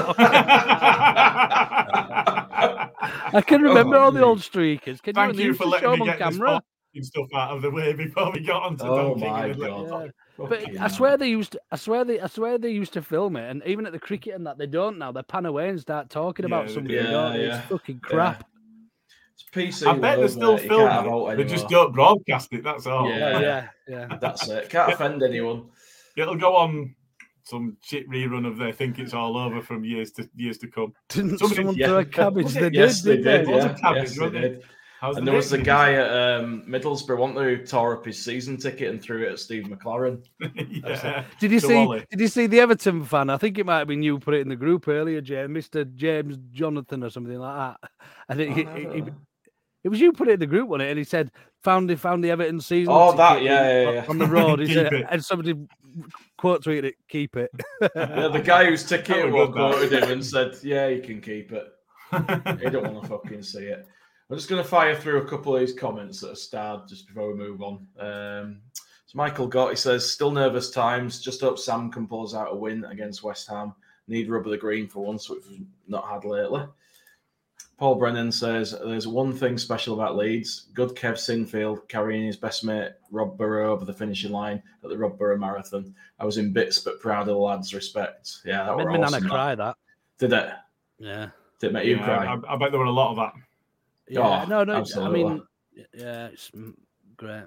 I can remember all the old streakers. Thank you for letting me get camera stuff out of the way before we got onto Don King and the leg lock. But I swear they used to film it, and even at the cricket and that they don't now. They pan away and start talking about somebody. It's fucking crap. It's PC. I bet they're still filming it. They just don't broadcast it. That's all. Yeah. That's it. Can't offend anyone. It'll go on some shit rerun of They Think It's All Over from years to come. Didn't someone throw a cabbage? They did. It was a cabbage, wasn't it? And there was the guy at Middlesbrough, wasn't there, who tore up his season ticket and threw it at Steve McLaren. Did you see the Everton fan? I think it might have been you put it in the group earlier, James, Mr. James Jonathan or something like that. And it was you put it in the group, wasn't it? And he said, found the Everton season ticket on the road. He said, and somebody quote tweeted it, keep it. The guy whose ticket quoted him and said, yeah, you can keep it. He don't want to fucking see it. I'm just going to fire through a couple of these comments that are starred just before we move on. So Michael Gotti says, still nervous times. Just hope Sam can pull us out a win against West Ham. Need rub of the green for once, which we've not had lately. Paul Brennan says, there's one thing special about Leeds. Good Kev Sinfield carrying his best mate Rob Burrow over the finishing line at the Rob Burrow Marathon. I was in bits but proud of the lads. Respect. Yeah, that was awesome. Made me cry, that. Did it? Yeah. Did it make you cry? I bet there were a lot of that. Yeah, no. Absolutely. I mean, yeah, it's great.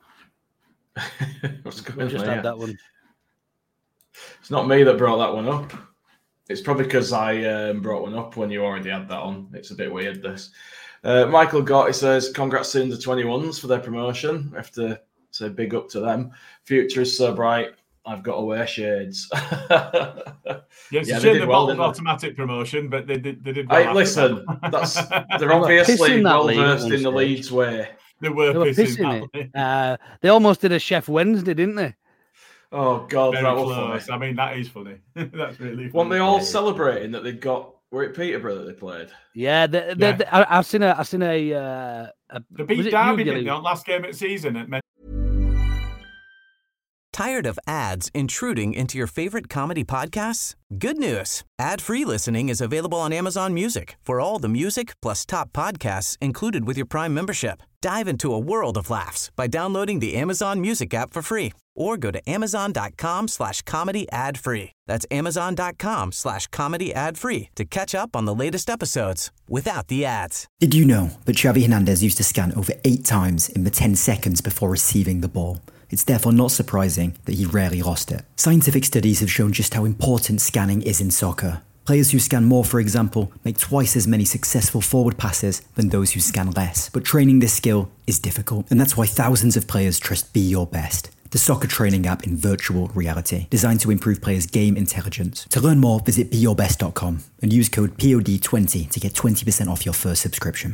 What's going on? Just had that one. It's not me that brought that one up. It's probably because I brought one up when you already had that on. It's a bit weird, this. Michael Gotti says, congrats to the 21s for their promotion. We have to So big up to them. Future is so bright. I've got to wear shades. Yes, yeah, they did well, automatic promotion, but they did well. Hey, listen, they're obviously well versed in the Leeds way. They were pissing it. They almost did a Chef Wednesday, didn't they? Oh God, very that close. was funny. I mean, that is funny. That's really funny. Weren't they all celebrating that they'd got? Were it Peterborough that they played? Yeah, I've seen a. They beat Derby in the last game of the season at Tired of ads intruding into your favorite comedy podcasts? Good news. Ad-free listening is available on Amazon Music for all the music plus top podcasts included with your Prime membership. Dive into a world of laughs by downloading the Amazon Music app for free or go to amazon.com/comedy ad-free. That's amazon.com/comedy ad-free to catch up on the latest episodes without the ads. Did you know that Xavi Hernandez used to scan over 8 times in the 10 seconds before receiving the ball? It's therefore not surprising that he rarely lost it. Scientific studies have shown just how important scanning is in soccer. Players who scan more, for example, make twice as many successful forward passes than those who scan less. But training this skill is difficult, and that's why thousands of players trust Be Your Best, the soccer training app in virtual reality, designed to improve players' game intelligence. To learn more, visit BeYourBest.com and use code POD20 to get 20% off your first subscription.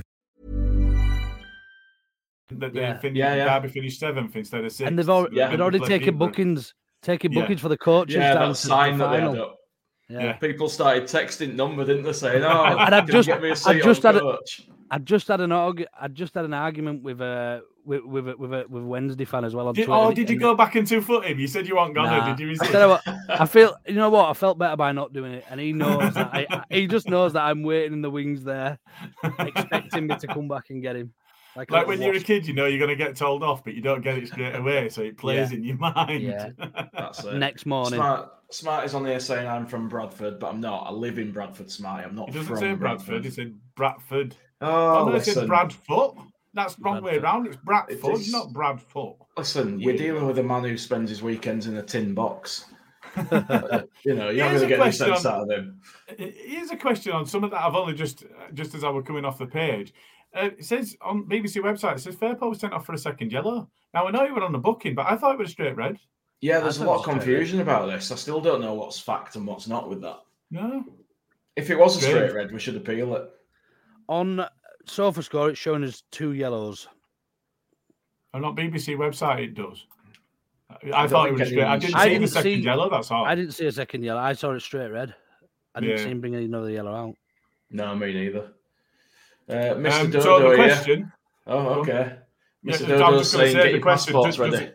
Derby finished 7th instead of 6th. And they've already taken bookings for the coaches down to the final. Yeah, people started texting number, didn't they? Saying, "Oh, and I've just get me a seat on coach." I just had an argument with a Wednesday fan as well on Twitter. Oh, did you go back and 2-foot him? You said you weren't gonna. Did you resist? I feel, you know what? I felt better by not doing it, and he knows that. He just knows that I'm waiting in the wings there, expecting me to come back and get him. Like when you're a kid, you know you're going to get told off, but you don't get it straight away, so it plays in your mind. Yeah, that's it. Next morning. Smart is on here saying I'm from Bradford, but I'm not. I live in Bradford, Smarty. I'm not. He doesn't from say Bradford. He said Bradford. Oh, no, he said Bradfoot. That's the wrong way around. It's Bradford, not Bradfoot. Listen, we're dealing with a man who spends his weekends in a tin box. You're not going to get any sense out of him. Here's a question on some of that. I've only just as I were coming off the page. It says on BBC website, it says Fairport was sent off for a second yellow. Now, I know you were on the booking, but I thought it was straight red. Yeah, there's a lot of confusion about this. I still don't know what's fact and what's not with that. No. If it was a straight red, we should appeal it. On SofaScore, it's showing us 2 yellows. On BBC website, it does. I thought it was straight. I didn't see the second yellow, that's all. I didn't see a second yellow. I saw it straight red. I didn't see him bring another yellow out. No, me neither. Mr. Dodo, so the question. Oh, okay. Mr. Dodo's saying get your passports ready.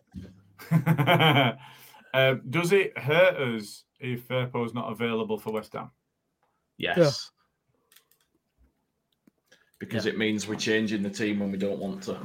Does it hurt us if Firpo's not available for West Ham? Yes. Yeah. Because it means we're changing the team when we don't want to.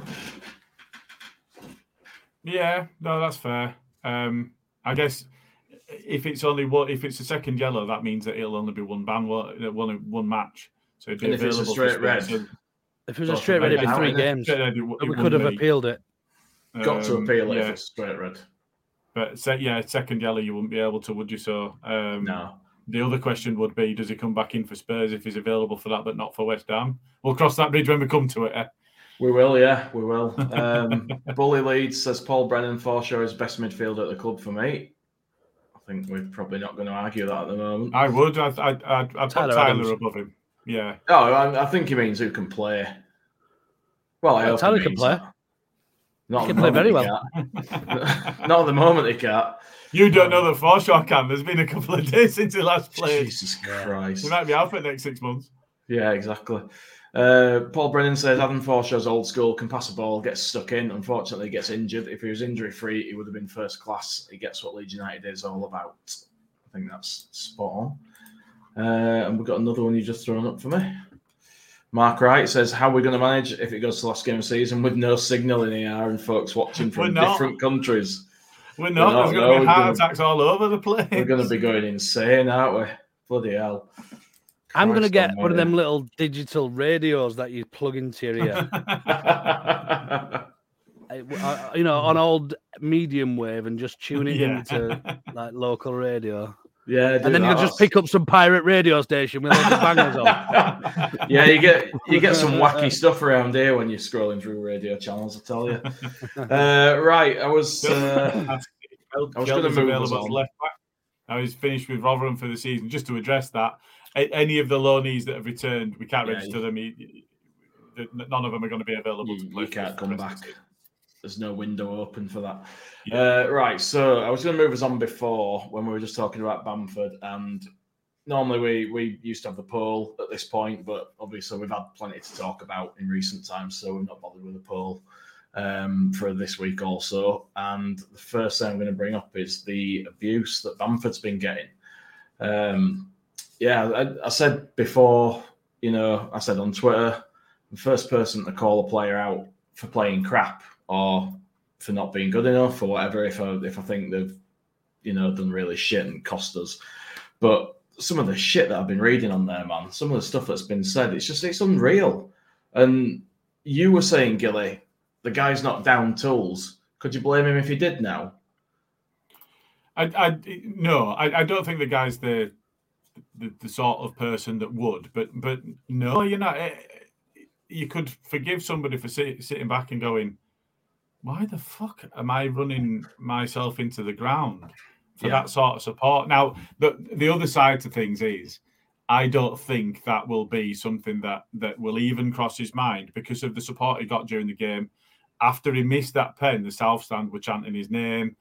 Yeah, no, that's fair. I guess if it's a second yellow, that means that it'll only be one one match. So it'd be if it's a straight red. If it was a straight red, it'd be 3 games. We could have appealed it. Got to appeal it if it's straight red. But second yellow, you wouldn't be able to, would you? So no. The other question would be, does he come back in for Spurs if he's available for that, but not for West Ham? We'll cross that bridge when we come to it. We will, yeah, we will. Bully Leeds says Paul Brennan Forshaw is best midfielder at the club for me. I think we're probably not going to argue that at the moment. I would. I'd put Tyler above him. Yeah. Oh, I think he means who can play. Well, I hope Tyler can play. Not he can play very well. Not at the moment he can't. You don't know that Forshaw can. There's been a couple of days since he last played. Jesus Christ. He might be out for the next 6 months. Yeah, exactly. Paul Brennan says Adam Forshaw's old school, can pass a ball, gets stuck in. Unfortunately, he gets injured. If he was injury-free, he would have been first class. He gets what Leeds United is all about. I think that's spot on. And we've got another one you just thrown up for me. Mark Wright says, how are we going to manage if it goes to the last game of the season with no signal in AR and folks watching from different countries? We're not. There's going to be heart attacks all over the place. We're going to be going insane, aren't we? Bloody hell. I'm going to get one of them little digital radios that you plug into your ear. On old medium wave and just tune it into like local radio. Yeah, and then you'll just pick up some pirate radio station with all the bangers on. Yeah, you get some wacky stuff around here when you're scrolling through radio channels. I tell you. Right, I was going to move us on. Left back. Now he's finished with Rotherham for the season. Just to address that, any of the loanees that have returned, we can't register them. None of them are going to be available to play. You can't come back. There's no window open for that. Yeah. Right, so I was going to move us on before when we were just talking about Bamford, and normally we used to have the poll at this point, but obviously we've had plenty to talk about in recent times, so we've not bothered with the poll for this week also. And the first thing I'm going to bring up is the abuse that Bamford's been getting. I said before, I said on Twitter, the first person to call a player out for playing crap or for not being good enough or whatever, if I think they've, done really shit and cost us. But some of the shit that I've been reading on there, man, some of the stuff that's been said, it's unreal. And you were saying, Gilly, the guy's not down tools. Could you blame him if he did now? No, I don't think the guy's the sort of person that would. But no, you could forgive somebody for sitting back and going, why the fuck am I running myself into the ground for that sort of support? Now, the other side to things is, I don't think that will be something that will even cross his mind because of the support he got during the game. After he missed that pen, the South Stand were chanting his name.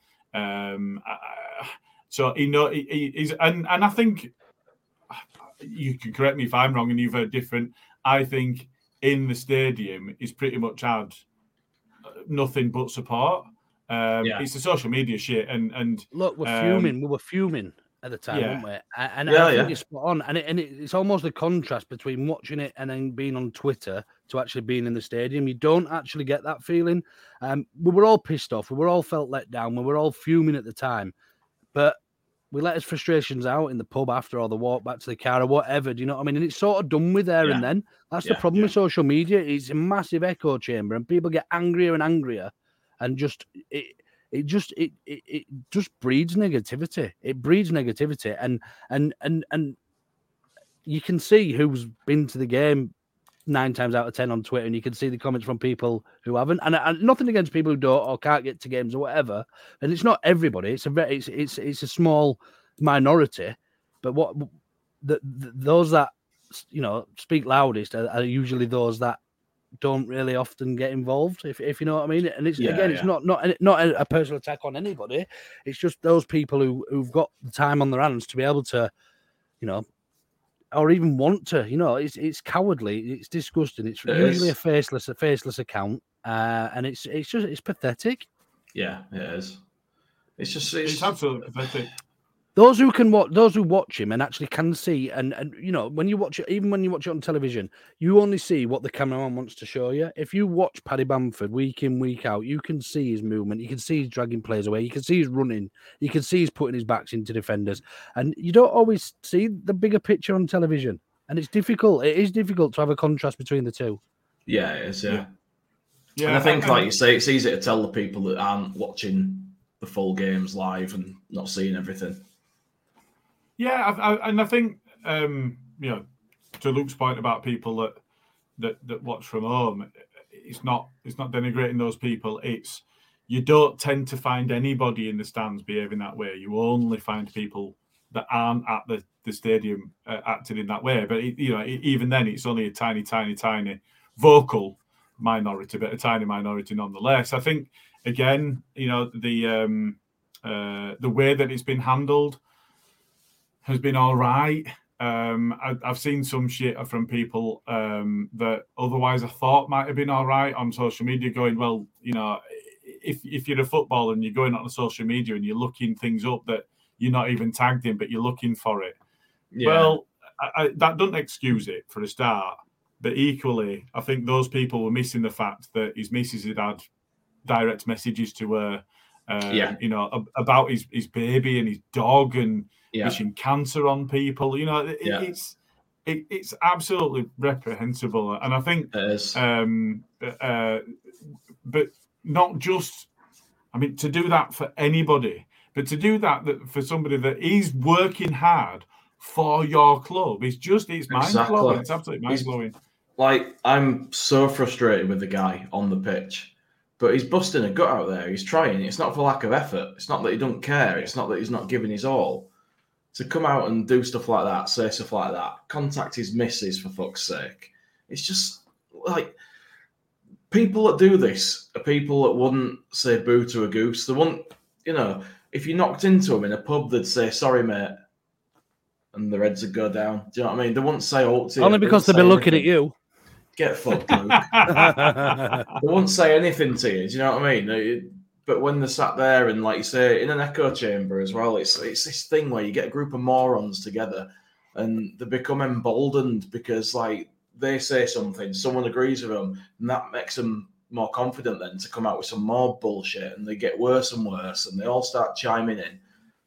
So he's and I think you can correct me if I'm wrong and you've heard different. I think in the stadium he's pretty much had nothing but support. It's the social media shit and look, we're fuming. We were fuming at the time, weren't we? And I think it's spot on. And it's almost the contrast between watching it and then being on Twitter to actually being in the stadium. You don't actually get that feeling. We were all pissed off. We were all felt let down. We were all fuming at the time. But we let his frustrations out in the pub after or the walk back to the car or whatever. Do you know what I mean? And it's sort of done with there and then. That's the problem with social media. It's a massive echo chamber and people get angrier and angrier and it just breeds negativity. It breeds negativity, and you can see who's been to the game 9 times out of 10 on Twitter, and you can see the comments from people who haven't. And nothing against people who don't or can't get to games or whatever. And it's not everybody. It's a small minority. But those that speak loudest are usually those that don't really often get involved, if you know what I mean. And it's it's not a personal attack on anybody. It's just those people who've got the time on their hands to be able to, or even want to. It's cowardly. It's disgusting. It's usually a faceless account, and it's pathetic. Yeah, it is. It's absolutely pathetic. Those who watch him and actually can see, and when you watch it, even when you watch it on television, you only see what the cameraman wants to show you. If you watch Paddy Bamford week in, week out, you can see his movement, you can see he's dragging players away, you can see he's running, you can see he's putting his backs into defenders, and you don't always see the bigger picture on television. And it's difficult. It is difficult to have a contrast between the two. Yeah, it is. Yeah. And I think, like you say, it's easy to tell the people that aren't watching the full games live and not seeing everything. Yeah, and I think to Luke's point about people that watch from home, it's not denigrating those people. It's you don't tend to find anybody in the stands behaving that way. You only find people that aren't at the stadium acting in that way. But even then, it's only a tiny vocal minority, but a tiny minority nonetheless. I think again, the way that it's been handled has been all right. I've seen some shit from people that otherwise I thought might have been all right on social media going, well, if you're a footballer and you're going on social media and you're looking things up that you're not even tagged in, but you're looking for it. Yeah. Well, that doesn't excuse it for a start. But equally, I think those people were missing the fact that his missus had direct messages to her, about his baby and his dog and wishing cancer on people. It's absolutely reprehensible, and I think it is. But not just. I mean, to do that for anybody, But to do that for somebody that is working hard for your club, it's mind-blowing. It's absolutely mind-blowing. Like, I'm so frustrated with the guy on the pitch, but he's busting a gut out there. He's trying. It's not for lack of effort. It's not that he don't care. It's not that he's not giving his all. To come out and do stuff like that, say stuff like that, contact his missus, for fuck's sake. It's just, like, people that do this are people that wouldn't say boo to a goose. They wouldn't, if you knocked into him in a pub, they'd say, sorry, mate, and their heads would go down. Do you know what I mean? They wouldn't say, oh, to you. Only because they'd be looking at you. Get fucked, Luke. They won't say anything to you. Do you know what I mean? But when they're sat there and, like you say, in an echo chamber as well, it's this thing where you get a group of morons together and they become emboldened because, like, they say something, someone agrees with them, and that makes them more confident then to come out with some more bullshit, and they get worse and worse, and they all start chiming in.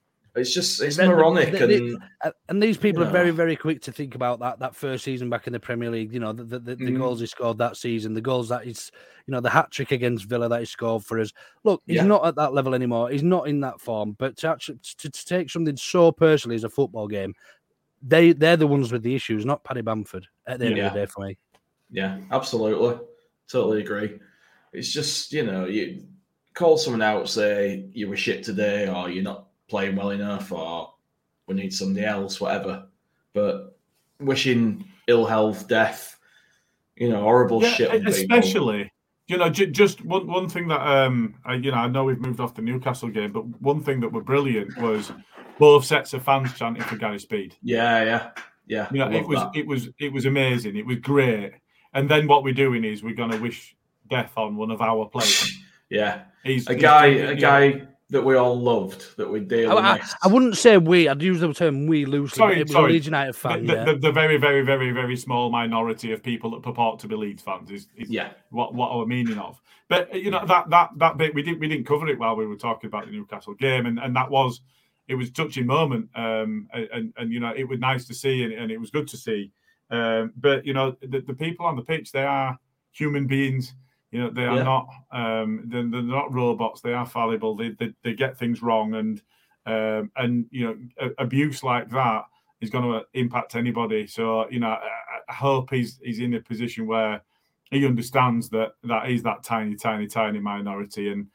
It's moronic. And these people are very, very quick to think about that first season back in the Premier League. The goals he scored that season, the goals that he's, the hat-trick against Villa that he scored for us. Look, he's not at that level anymore. He's not in that form. But to take something so personally as a football game, they're the ones with the issues, not Paddy Bamford at the end of the day for me. Yeah, absolutely. Totally agree. It's just, you call someone out, say you were shit today, or you're not playing well enough, or we need somebody else, whatever. But wishing ill health, death, horrible shit on especially people. Just one thing that I know we've moved off the Newcastle game, but one thing that were brilliant was both sets of fans chanting for Gary Speed. Yeah. It was amazing. It was great. And then what we're doing is we're going to wish death on one of our players. Yeah, he's a guy that we all loved, that we deal with. I wouldn't say we. I'd use the term we loosely. Sorry. A Leeds United fan. The very, very, very, very small minority of people that purport to be Leeds fans is what our meaning of. But that bit we didn't cover it while we were talking about the Newcastle game, and it was a touching moment, and it was nice to see, and it was good to see. But the people on the pitch, they are human beings. They are not. They're not robots. They are fallible. They get things wrong, and abuse like that is going to impact anybody. So I hope he's in a position where he understands that is that tiny minority, and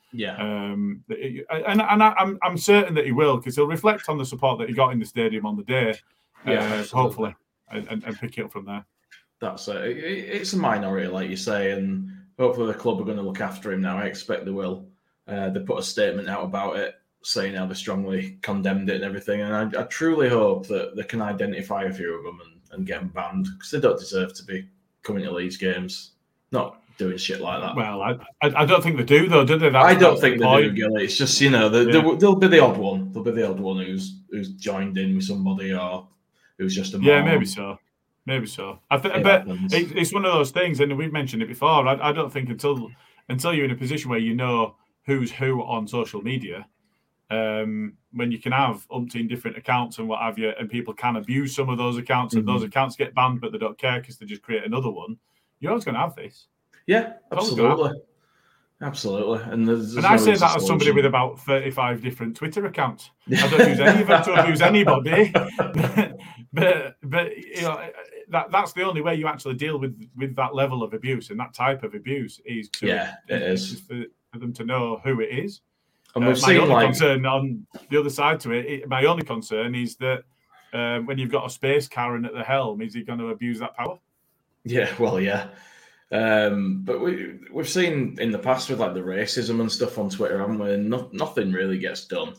I'm certain that he will, because he'll reflect on the support that he got in the stadium on the day. Hopefully, and pick it up from there. That's it. It's a minority, like you say, and hopefully the club are going to look after him now. I expect they will. They put a statement out about it, saying how they strongly condemned it and everything. And I truly hope that they can identify a few of them and get them banned, because they don't deserve to be coming to Leeds games, not doing shit like that. Well, I don't think they do, though, do they? I don't think they do, Gilly. It's just, they'll be the odd one. They'll be the odd one who's joined in with somebody, or who's just a moron. Yeah, maybe so. Maybe so. But it's one of those things, and we've mentioned it before. I don't think until you're in a position where you know who's who on social media, when you can have umpteen different accounts and what have you, and people can abuse some of those accounts, and those accounts get banned, but they don't care because they just create another one. You're always going to have this. Yeah, absolutely. Absolutely. And I say that as somebody with about 35 different Twitter accounts. I don't use any of them to abuse anybody. but that's the only way you actually deal with that level of abuse and that type of abuse is for them to know who it is. And we've my seen only concern on the other side to it, my only concern is that when you've got a space Karen at the helm, is he going to abuse that power? Yeah, well, yeah. But we've seen in the past with like the racism and stuff on Twitter, haven't we? Nothing really gets done.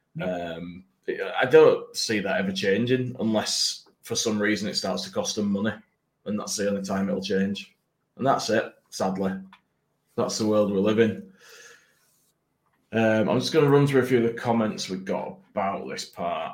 I don't see that ever changing unless for some reason it starts to cost them money, and that's the only time it'll change. And that's it, sadly. That's the world we live in. I'm just going to run through a few of the comments we got about this part.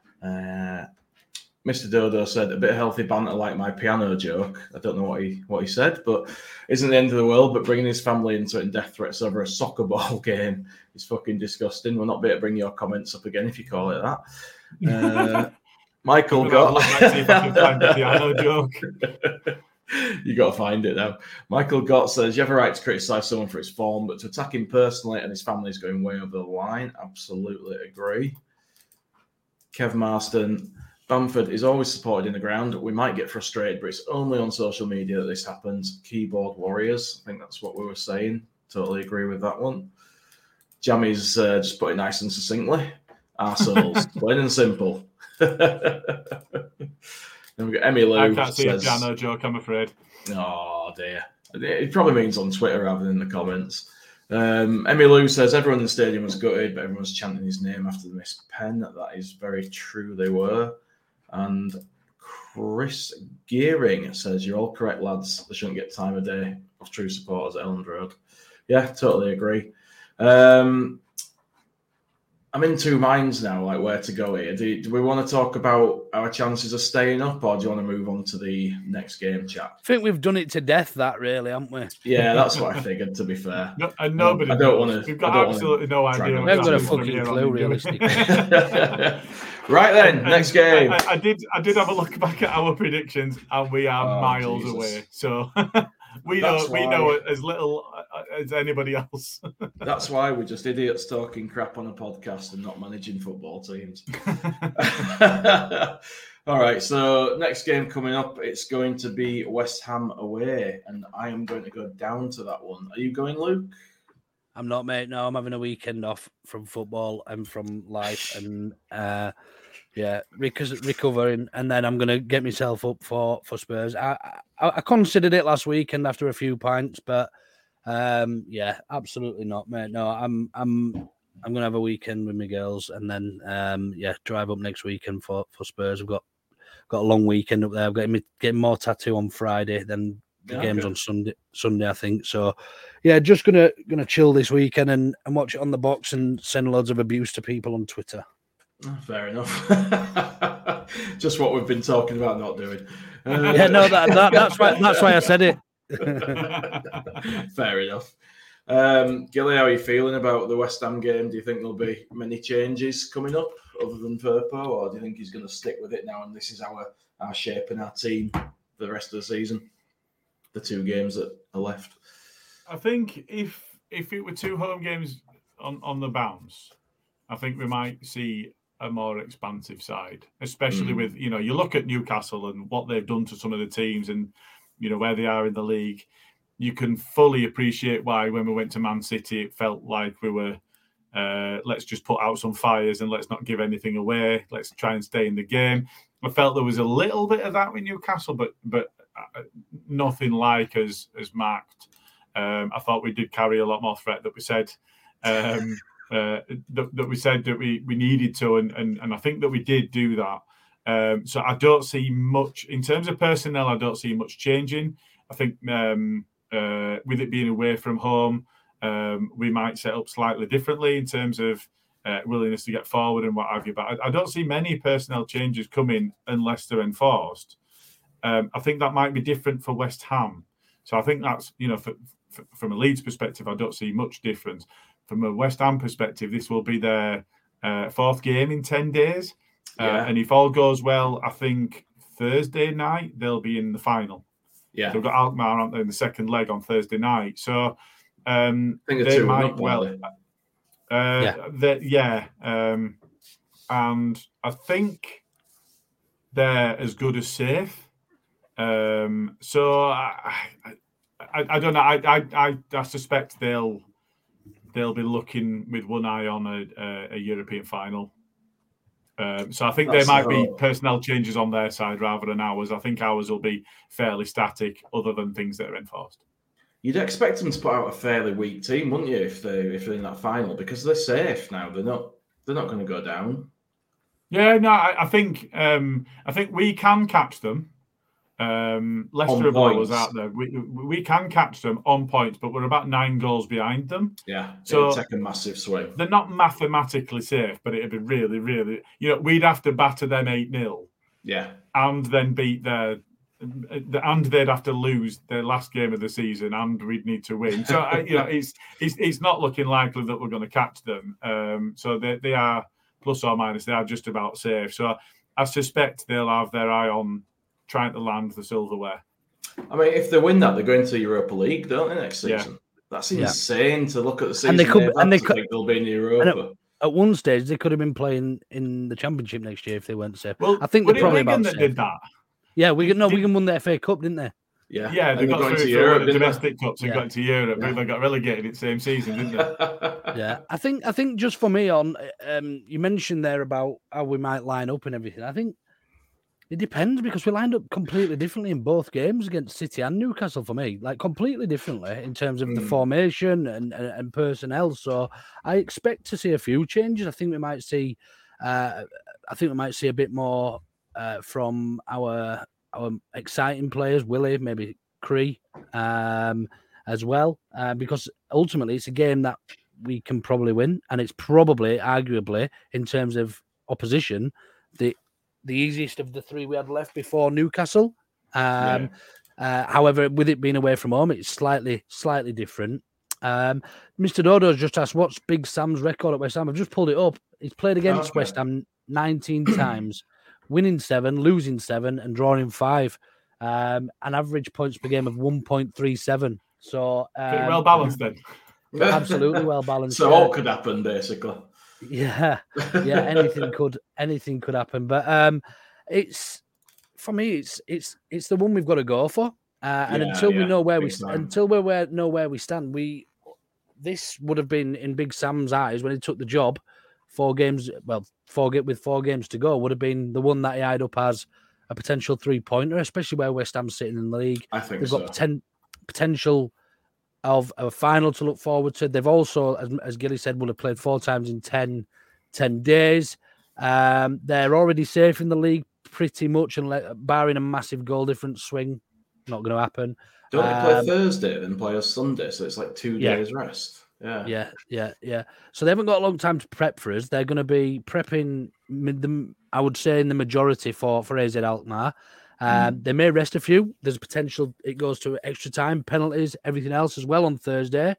Mr. Dodo said, a bit of healthy banter like my piano joke. I don't know what he said, but isn't the end of the world, but bringing his family into it and death threats over a soccer ball game is fucking disgusting. We'll not be able to bring your comments up again if you call it that. Michael got... Let's see if I can find the piano joke. You got to find it now. Michael Gott says, you have a right to criticise someone for his form, but to attack him personally and his family is going way over the line. Absolutely agree. Kev Marston, Bamford is always supported in the ground. We might get frustrated, but it's only on social media that this happens. Keyboard warriors. I think that's what we were saying. Totally agree with that one. Jammy's just put it nice and succinctly. Arseholes. Plain and simple. Then we've got Emmy Lou. I can't see a Jano joke, I'm afraid. Oh, dear. It probably means on Twitter rather than in the comments. Emmy Lou says, everyone in the stadium was gutted, but everyone was chanting his name after the missed pen. That is very true, they were. And Chris Gearing says, you're all correct, lads. They shouldn't get time of day of true supporters at Elland Road. Yeah, totally agree. I'm in two minds now, like where to go here. Do we want to talk about our chances of staying up, or do you want to move on to the next game chat? I think we've done it to death, that really, haven't we? Yeah, that's what I figured, to be fair. No, and nobody I don't want to. We've got absolutely no idea. We haven't got a fucking clue, realistically. Right then, next game. I did have a look back at our predictions, and we are miles away. So we know as little as anybody else. That's why we're just idiots talking crap on a podcast and not managing football teams. All right, so next game coming up, it's going to be West Ham away, and I am going to go down to that one. Are you going, Luke? I'm not, mate. No, I'm having a weekend off from football and from life, and recovering, and then I'm going to get myself up for Spurs. I considered it last weekend after a few pints, but absolutely not, mate. No, I'm going to have a weekend with my girls, and then drive up next weekend for Spurs. I've got a long weekend up there. I've got getting more tattoo on Friday, then the game's on Sunday, I think. So, yeah, just gonna chill this weekend and watch it on the box and send loads of abuse to people on Twitter. Fair enough. Just what we've been talking about not doing. That's why I said it. Fair enough. Gilly, how are you feeling about the West Ham game? Do you think there'll be many changes coming up other than Firpo, or do you think he's going to stick with it now and this is our shape and our team for the rest of the season? The two games that are left. I think if it were two home games on the bounce, I think we might see a more expansive side, especially with, you look at Newcastle and what they've done to some of the teams and, where they are in the league. You can fully appreciate why when we went to Man City, it felt like we were, let's just put out some fires and let's not give anything away. Let's try and stay in the game. I felt there was a little bit of that with Newcastle, but nothing like as marked. I thought we did carry a lot more threat that we said. That we said that we needed to, and I think that we did do that. So I don't see much in terms of personnel. I don't see much changing. I think with it being away from home, we might set up slightly differently in terms of willingness to get forward and what have you. But I don't see many personnel changes coming unless they're enforced. I think that might be different for West Ham. So I think that's from a Leeds perspective, I don't see much difference. From a West Ham perspective, this will be their fourth game in 10 days. And if all goes well, I think Thursday night, they'll be in the final. Yeah. They've got Alkmaar, aren't they, in the second leg on Thursday night. So I think they might well. And I think they're as good as safe. So I don't know. I suspect they'll be looking with one eye on a European final. So I think there might be personnel changes on their side rather than ours. I think ours will be fairly static, other than things that are enforced. You'd expect them to put out a fairly weak team, wouldn't you, if they're in that final, because they're safe now. They're not going to go down. Yeah, no, I think we can catch them. Leicester have always out there. We can catch them on points, but we're about 9 goals behind them. Yeah, so take a massive swing. They're not mathematically safe, but it'd be really, really. We'd have to batter them 8-0. Yeah, and then beat their, and they'd have to lose their last game of the season, and we'd need to win. So it's not looking likely that we're going to catch them. So they are plus or minus. They are just about safe. So I suspect they'll have their eye on trying to land the silverware. I mean, if they win that, they're going to the Europa League, don't they, next season? Yeah. That's insane to look at the season. And they could, think they'll be in Europa. At one stage, they could have been playing in the Championship next year if they weren't safe. Well, I think they're probably Wigan about that did that. Yeah, Wigan won the FA Cup, didn't they? Yeah, they got through to Europe, the domestic cups and got to Europe, but they got relegated in the same season, didn't they? Yeah, I think just for me, on you mentioned there about how we might line up and everything. I think it depends because we lined up completely differently in both games against City and Newcastle for me, like completely differently in terms of the formation and personnel. So I expect to see a few changes. I think we might see a bit more from our exciting players, Willie, maybe Cree, as well, because ultimately it's a game that we can probably win, and it's probably, arguably, in terms of opposition, the easiest of the three we had left before Newcastle. However, with it being away from home, it's slightly different. Mr. Dodo's just asked, what's Big Sam's record at West Ham? I've just pulled it up. He's played against West Ham 19 times, winning 7, losing 7, and drawing 5. An average points per game of 1.37. So pretty well balanced then. Absolutely well balanced. So all could happen, basically. Yeah, anything could happen. But it's for me, it's the one we've got to go for. And until we know where we stand, this would have been in Big Sam's eyes when he took the job. 4 games, with 4 games to go, would have been the one that he eyed up as a potential 3-pointer, especially where West Ham's sitting in the league. I think they've got potential of a final to look forward to. They've also, as Gilly said, will have played 4 times in 10 days. They're already safe in the league pretty much, and barring a massive goal difference swing, not going to happen. Don't they play Thursday then play us Sunday? So it's like 2 days rest. Yeah. So they haven't got a long time to prep for us. They're going to be prepping, I would say, in the majority for AZ Alkmaar. They may rest a few. There's potential it goes to extra time, penalties, everything else as well on Thursday.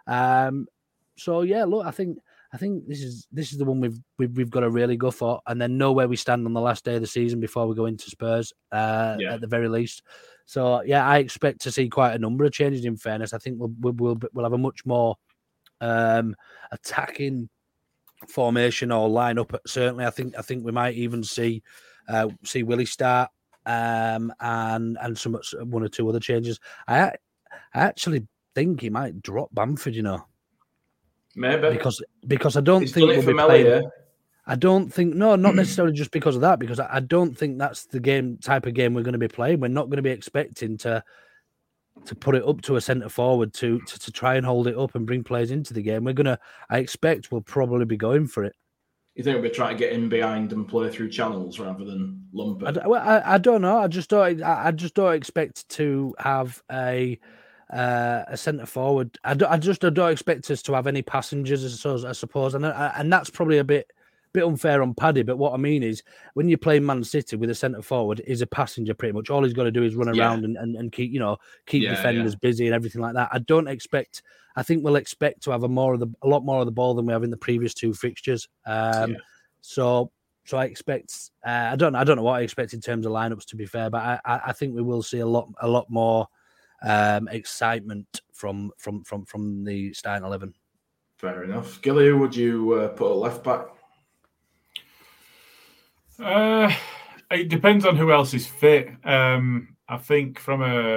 So yeah, look, I think this is the one we've got to really go for, and then know where we stand on the last day of the season before we go into Spurs at the very least. So yeah, I expect to see quite a number of changes. In fairness, I think we'll have a much more attacking formation or lineup. Certainly, I think we might even see Willie start. And some 1 or 2 other changes. I actually think he might drop Bamford, maybe because I don't think we'll be playing. I don't think not necessarily just because of that, because I don't think that's the type of game we're going to be playing. We're not going to be expecting to put it up to a centre forward to try and hold it up and bring players into the game. I expect we'll probably be going for it. You think we'll be trying to get in behind and play through channels rather than lump it? I don't know. I just don't expect to have a centre forward. I don't expect us to have any passengers, I suppose, and that's probably a bit unfair on Paddy. But what I mean is, when you play Man City with a centre forward, is a passenger pretty much. All he's got to do is run around and keep defenders busy and everything like that. I think we'll expect to have a lot more of the ball than we have in the previous 2 fixtures. So I expect. I don't know what I expect in terms of lineups, to be fair, but I think we will see a lot more excitement from the starting 11. Fair enough. Gilly, who would you put at left back? It depends on who else is fit. I think from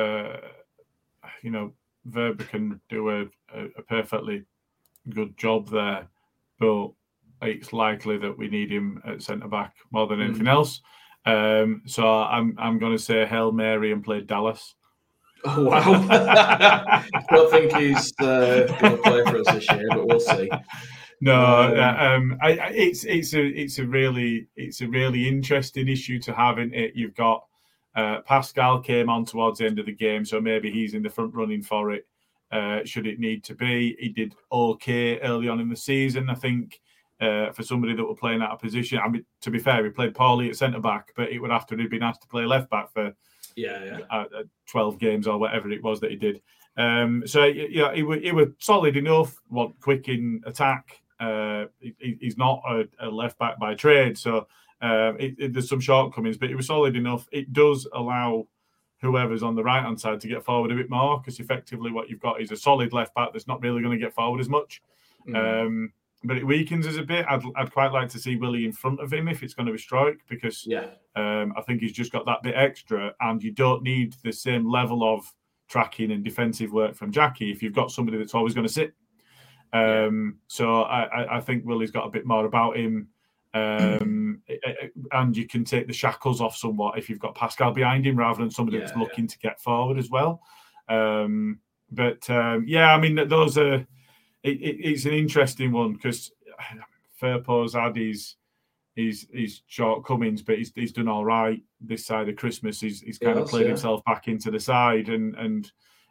Verba can do a perfectly good job there, but it's likely that we need him at centre back more than anything else. So I'm going to say Hail Mary and play Dallas. Oh wow! I don't think he's going to play for us this year, but we'll see. No, it's a really interesting issue to have, isn't it? You've got Pascal came on towards the end of the game, so maybe he's in the front running for it. Should it need to be, he did okay early on in the season. I think for somebody that were playing out of position. I mean, to be fair, he played poorly at centre back, but it would have to have been asked to play left back for 12 games or whatever it was that he did. So yeah, he was solid enough. Quick in attack. He's not a left back by trade, so there's some shortcomings, but he was solid enough. It does allow whoever's on the right-hand side to get forward a bit more, because effectively what you've got is a solid left-back that's not really going to get forward as much. But it weakens us a bit. I'd quite like to see Willie in front of him if it's going to be Struijk, because I think he's just got that bit extra, and you don't need the same level of tracking and defensive work from Jackie if you've got somebody that's always going to sit. So I think Willie's got a bit more about him. And you can take the shackles off somewhat if you've got Pascal behind him rather than somebody that's looking to get forward as well. I mean, those are. It's an interesting one because Firpo's had his shortcomings, but he's done all right this side of Christmas. He's kind of played himself back into the side, and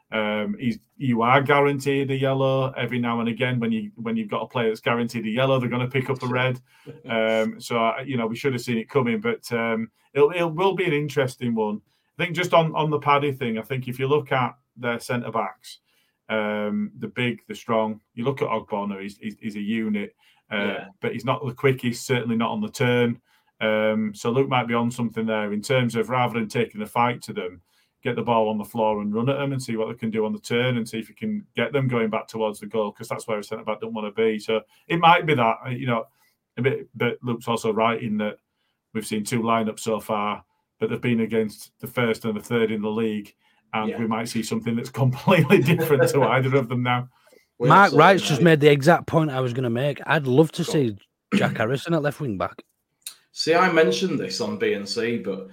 you are guaranteed a yellow every now and again. When you've got a player that's guaranteed a yellow, they're going to pick up a red. So we should have seen it coming, but it will be an interesting one. I think just on the Paddy thing, I think if you look at their centre backs, the big, the strong, you look at Ogbonna, he's a unit, but he's not the quickest, certainly not on the turn. So Luke might be on something there in terms of, rather than taking the fight to them, get the ball on the floor and run at them and see what they can do on the turn and see if you can get them going back towards the goal, because that's where a centre back don't want to be. So it might be that, a bit, but Luke's also right in that we've seen two lineups so far, but they've been against the first and the third in the league. And we might see something that's completely different to either of them now. Mark Wright's just made the exact point I was going to make. I'd love to see Jack Harrison at left wing back. See, I mentioned this on BNC, but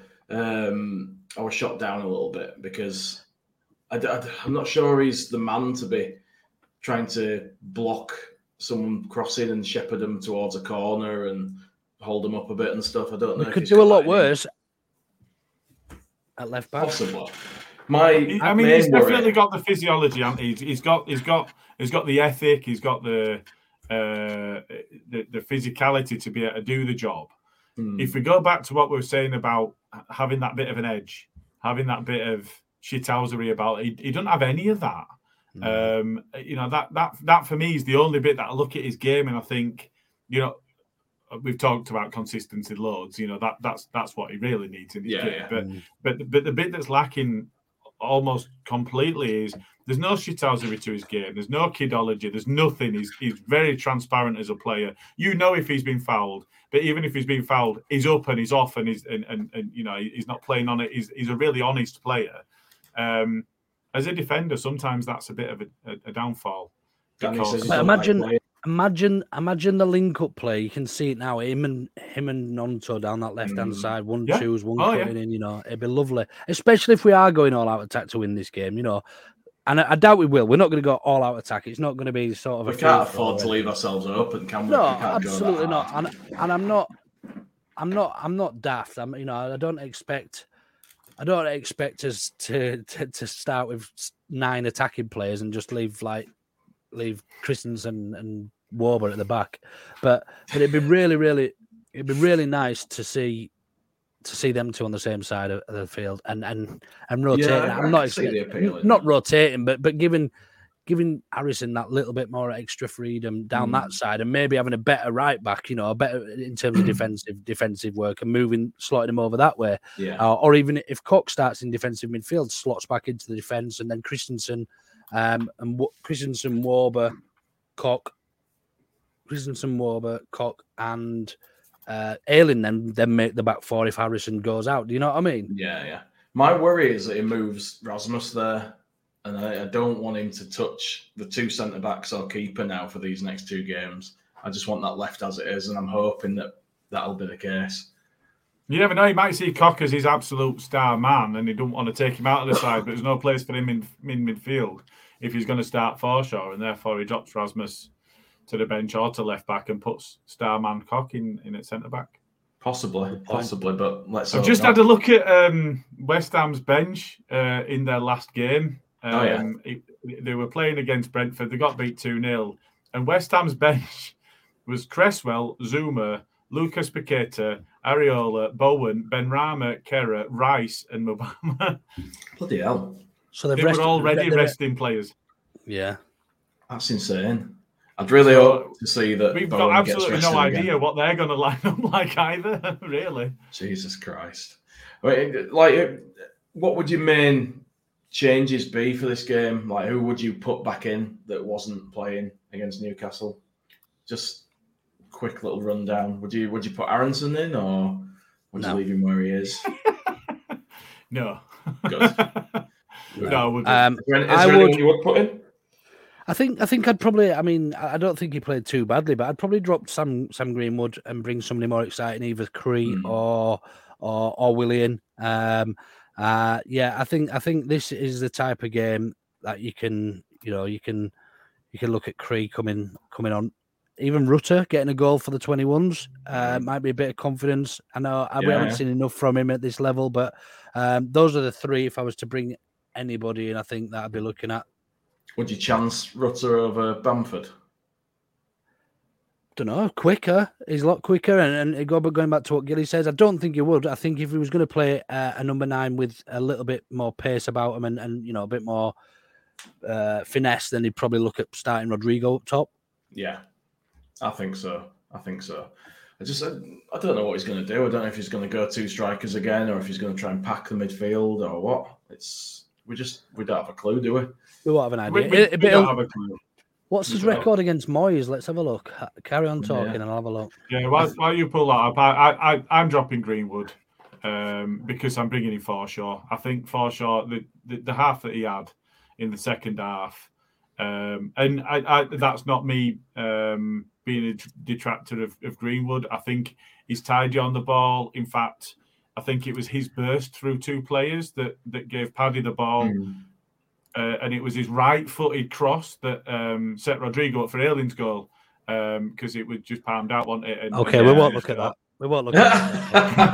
I was shot down a little bit because I'm not sure he's the man to be trying to block someone crossing and shepherd them towards a corner and hold them up a bit and stuff. I don't know. He could do a lot worse at left back. Possibly. He's definitely got the physiology, hasn't he? He's got the ethic. He's got the physicality to be able to do the job. If we go back to what we were saying about having that bit of an edge, having that bit of shithousery about it, he doesn't have any of that. That for me is the only bit that I look at his game and I think, we've talked about consistency loads. That's what he really needs in his game. But the bit that's lacking almost completely is there's no shithousery to his game. There's no kidology. There's nothing. He's very transparent as a player. If he's been fouled, but even if he's been fouled, he's up and he's off and he's not playing on it. He's a really honest player. As a defender, sometimes that's a bit of a downfall. Imagine the link-up play. You can see it now. Him and Nonto down that left-hand side. One choose, one cutting in. It'd be lovely, especially if we are going all-out attack to win this game. And I doubt we will. We're not going to go all-out attack. It's not going to be sort of. We can't afford to leave ourselves open, can we? No, absolutely not. And I'm not daft. I don't expect us to start with 9 attacking players and just leave Christensen and Warber at the back, but it'd be really nice to see them two on the same side of the field and rotating. I'm not rotating, but giving Harrison that little bit more extra freedom down that side, and maybe having a better right back, better in terms of defensive work and slotting him over that way. Or even if Koch starts in defensive midfield, slots back into the defence, and then Christensen. Christensen, Warber, Koch, and Ayling then make the back four if Harrison goes out. Do you know what I mean? Yeah. My worry is that he moves Rasmus there, and I don't want him to touch the 2 centre backs or keeper now for these next 2 games. I just want that left as it is, and I'm hoping that that'll be the case. You never know. He might see Koch as his absolute star man, and he don't want to take him out of the side. But there's no place for him in midfield if he's going to start Forshaw, and therefore he drops Rasmus to the bench or to left back and puts star man Koch in at centre back. Possibly, but let's. I've just had a look at West Ham's bench in their last game. They were playing against Brentford. They got beat 2-0, and West Ham's bench was Cresswell, Zuma, Lucas Paqueta, Areola, Bowen, Benrahma, Kera, Rice, and Mubama. Bloody hell. So they were already resting players. Yeah. That's insane. I'd really hope to see that. We've got absolutely no idea what they're going to line up like either, really. Jesus Christ. I mean, what would your main changes be for this game? Like, who would you put back in that wasn't playing against Newcastle? Just quick little rundown. Would you put Aronson in, or would you leave him where he is? No. Good. No, I wouldn't. Is there anyone you would put in? I think I'd probably. I mean, I don't think he played too badly, but I'd probably drop Sam Greenwood and bring somebody more exciting, either Cree or Willian. I think this is the type of game that you can look at Cree coming on. Even Rutter getting a goal for the 21s might be a bit of confidence. I know we haven't seen enough from him at this level, but those are the three. If I was to bring anybody in, I think that I'd be looking at. Would you chance Rutter over Bamford? Don't know. Quicker. He's a lot quicker. And going back to what Gilly says, I don't think he would. I think if he was going to play a number 9 with a little bit more pace about him and a bit more finesse, then he'd probably look at starting Rodrigo up top. Yeah, I think so. I don't know what he's going to do. I don't know if he's going to go 2 strikers again, or if he's going to try and pack the midfield, or what. We don't have a clue, do we? We won't have an idea. We don't have a clue. What's his record against Moyes? Let's have a look. Carry on talking and I'll have a look. Yeah, while you pull that up, I'm dropping Greenwood because I'm bringing in Forshaw. I think Forshaw, the half that he had in the second half, and that's not me being a detractor of Greenwood. I think he's tidy on the ball. In fact, I think it was his burst through 2 players that gave Paddy the ball. And it was his right-footed cross that set Rodrigo up for Ayling's goal because it was just palmed out, wasn't it? We won't look at that. We won't look at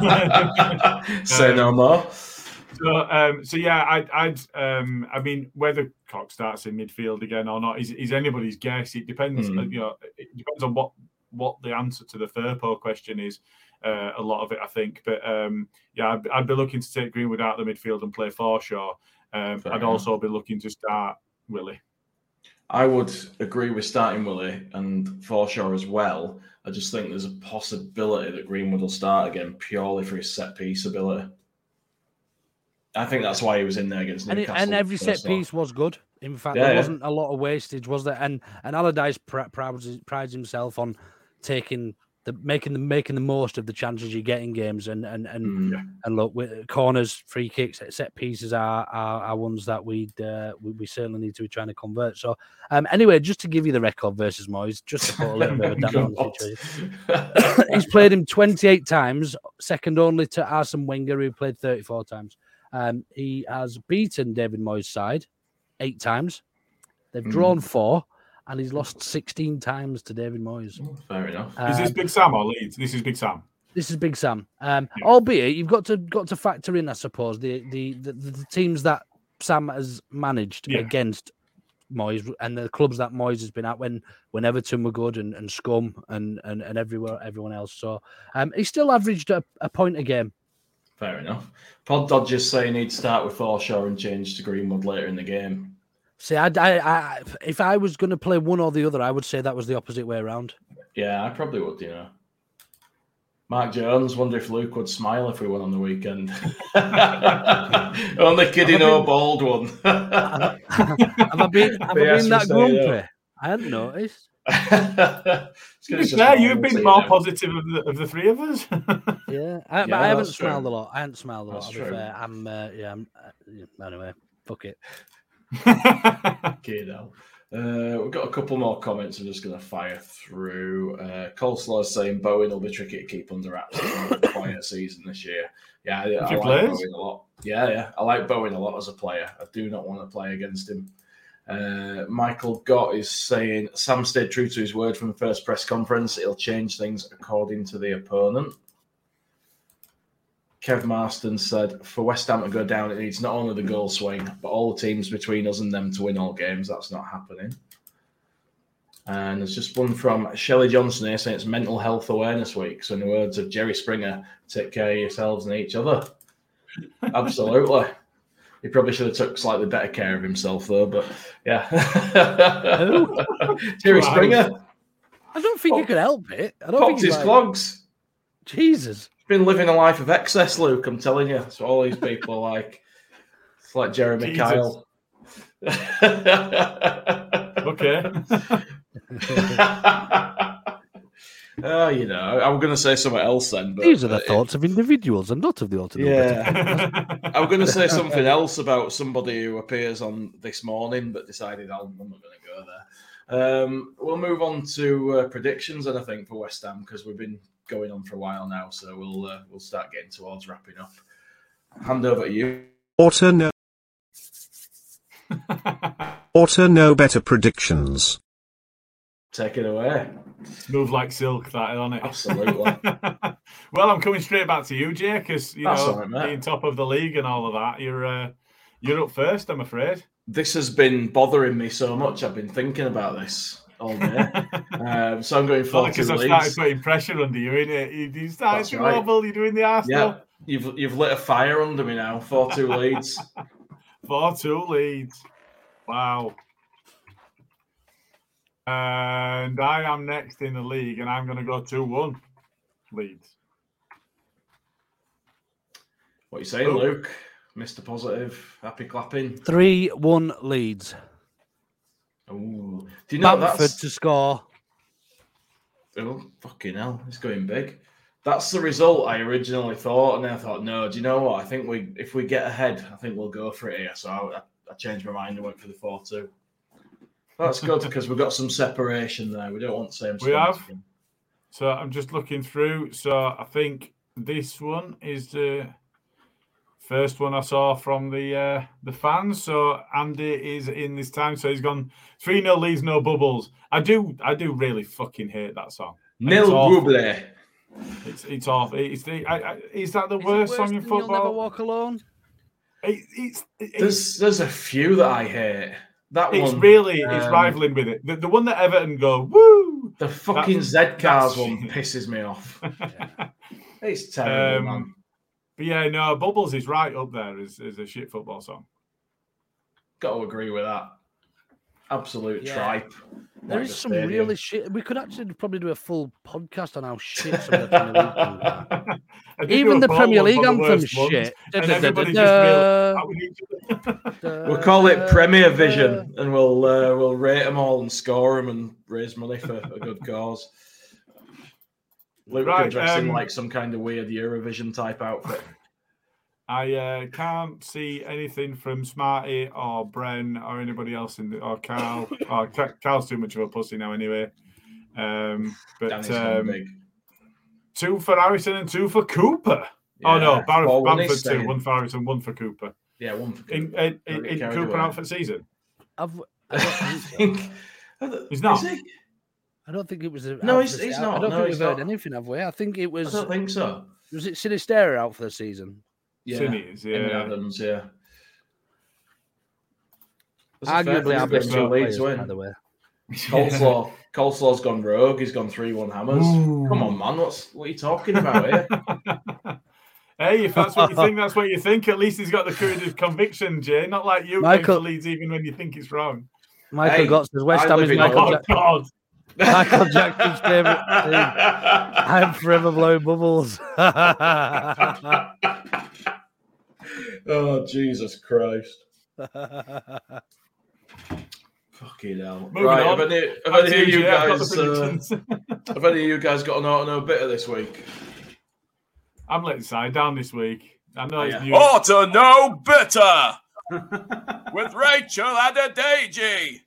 that. Say no more. So yeah, I mean, whether Cox starts in midfield again or not is anybody's guess. It depends. It depends on what the answer to the Firpo question is. A lot of it, I think. But I'd be looking to take Greenwood out of the midfield and play Forshaw. I'd also be looking to start Willie. I would agree with starting Willie and Forshaw as well. I just think there's a possibility that Greenwood will start again purely for his set-piece ability. I think that's why he was in there against Newcastle. And every set-piece was good. In fact, there wasn't a lot of wastage, was there? And Allardyce prides himself on making the most of the chances you get in games, and look, with corners, free kicks, set pieces are ones that we certainly need to be trying to convert. So anyway, just to give you the record versus Moyes, just to put a little bit of a damper on the situation. He's played him 28 times, second only to Arsene Wenger, who played 34 times. He has beaten David Moyes' side 8 times. They've drawn 4. And he's lost 16 times to David Moyes. Fair enough. Is this Big Sam or Leeds? This is Big Sam. This is Big Sam. Albeit you've got to factor in, I suppose, the teams that Sam has managed against Moyes and the clubs that Moyes has been at when Everton were good and Scum and everyone else. So he still averaged a point a game. Fair enough. Pod Dodgers saying he'd start with Forshaw and change to Greenwood later in the game. See, if I was going to play one or the other, I would say that was the opposite way around. Yeah, I probably would, Mark Jones, wonder if Luke would smile if we won on the weekend. Only kidding, bald one. Have I been that grumpy? I hadn't noticed. You've been more positive of the 3 of us. Yeah, I haven't smiled a lot. That's true. Anyway, fuck it. Okay, now we've got a couple more comments. I'm just going to fire through. Coleslaw is saying Bowen will be tricky to keep under wraps. A quiet season this year. Yeah, I like Bowen a lot. Yeah, I like Bowen a lot as a player. I do not want to play against him. Michael Gott is saying Sam stayed true to his word from the first press conference. He'll change things according to the opponent. Kev Marston said, for West Ham to go down, it needs not only the goal swing, but all the teams between us and them to win all games. That's not happening. And there's just one from Shelley Johnson here saying it's Mental Health Awareness Week. So in the words of Jerry Springer, take care of yourselves and each other. Absolutely. He probably should have took slightly better care of himself, though. But, yeah. Jerry Springer. I don't think you could help it. I don't Pops his clogs. Jesus. Been living a life of excess, Luke, I'm telling you. So all these people are like, like Jeremy Jesus. Kyle. Okay. You know, I'm going to say something else then. But These are the thoughts of individuals and not of the Autonomous. Yeah. I'm going to say something else about somebody who appears on This Morning, but decided I'm not going to go there. We'll move on to predictions, and I think, for West Ham, because we've been going on for a while now, so we'll start getting towards wrapping up. Hand over to you. Auto know better predictions. Take it away. Move like silk, that, on it. Absolutely. Well, I'm coming straight back to you, Jay, because That's all right, mate. being top of the league and all of that, you're up first, I'm afraid. This has been bothering me so much. I've been thinking about this all day. So I'm going for because I've Leeds. started putting pressure under you, innit? You started That's to right. wobble, you're doing the Arsenal. Yeah, you've lit a fire under me now. 4-2 Leeds. 4-2 Leeds. Wow. And I am next in the league, and I'm going to go 2-1 Leeds. What are you saying, Luke? Mr. Positive, happy clapping. 3-1 Leeds. Ooh. Do you know Bamford that's... to score. Oh, fucking hell. It's going big. That's the result I originally thought, and then I thought, no, do you know what? I think if we get ahead, I think we'll go for it here. So I changed my mind and went for the 4-2. That's good because we've got some separation there. We don't want the same. We have. So I'm just looking through. So I think this one is the first one I saw from the fans. So Andy is in this time. So he's gone 3-0 Leeds, no bubbles. I do really fucking hate that song. Nil bubble. It's awful. Is that the worst song in football? You'll Never Walk Alone. There's a few that I hate. That it's one, really it's rivaling with it. The one that Everton go woo. The fucking Z-Cars one pisses me off. It's terrible, man. But yeah, no, Bubbles is right up there as a shit football song. Got to agree with that. Absolute tripe. There is some really shit. We could actually probably do a full podcast on how shit some of the Premier League. Even the Premier League anthem shit. We'll call it Premier Vision, and we'll rate them all and score them and raise money for a good cause. Luke can dress in like some kind of weird Eurovision type outfit. I can't see anything from Smarty or Bren or anybody else or Carl. Carl's too much of a pussy now anyway. But 2 for Harrison and 2 for Cooper. Yeah, oh no, Bamford 2, 1 for Harrison, 1 for Cooper. Yeah, 1 for Cooper. In Cooper out for the season? I don't think he's not. Is he? I don't think it was. He's not. I don't think we've heard anything, have we? I think it was. I don't think so. Was it Sinistera out for the season? Yeah, Sinis, yeah. Adams, yeah. Arguably, our best 2 Leeds win. By the way, Coleslaw's gone rogue. He's gone 3-1 Hammers. Ooh. Come on, man. What are you talking about here? Hey, if that's what you think, that's what you think. At least he's got the courage of conviction, Jay. Not like you going for Leeds even when you think it's wrong. Michael Gotts says West Ham is Michael Jackson's favourite team. I'm forever blowing bubbles. Oh, Jesus Christ. Fucking hell. Moving on. Have any of you guys got an auto bitter this week? I'm letting side down this week. I know it's new. Auto no bitter with Rachel Adedeji.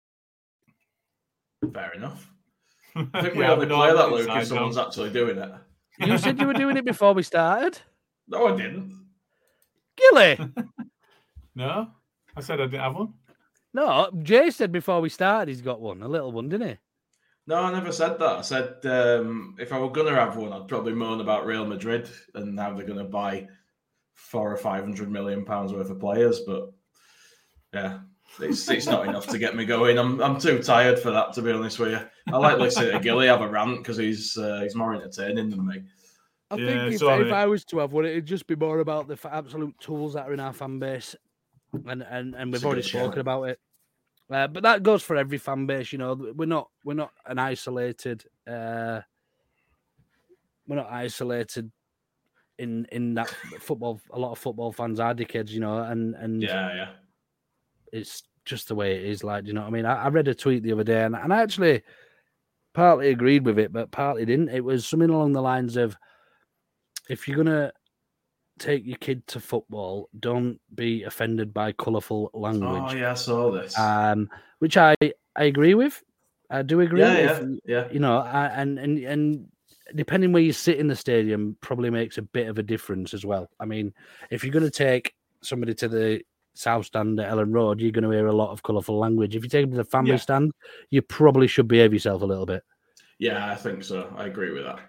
Fair enough. I think we only play that, Luke, if someone's actually doing it. You said you were doing it before we started. No, I didn't. Gilly. No, I said I didn't have one. No, Jay said before we started he's got one, a little one, didn't he? No, I never said that. I said if I were going to have one, I'd probably moan about Real Madrid and how they're going to buy 400 or 500 million pounds worth of players. But yeah, it's not enough to get me going. I'm too tired for that, to be honest with you. I like listening to Gilly have a rant because he's more entertaining than me. I think if I was to have one, it'd just be more about the absolute tools that are in our fan base, and we've already spoken about it. But that goes for every fan base, you know. We're not an isolated. We're not isolated in that football. A lot of football fans are dickheads, you know, and yeah, it's just the way it is. Like, you know what I mean? I read a tweet the other day, and I actually partly agreed with it, but partly didn't. It was something along the lines of, if you're gonna take your kid to football, don't be offended by colourful language. Oh yeah, I saw this. Which I agree with. I do agree. Yeah. You know, and depending where you sit in the stadium probably makes a bit of a difference as well. I mean, if you're going to take somebody to the South Stand at Ellen Road, you're going to hear a lot of colourful language. If you take them to the family stand, you probably should behave yourself a little bit. Yeah, I think so. I agree with that.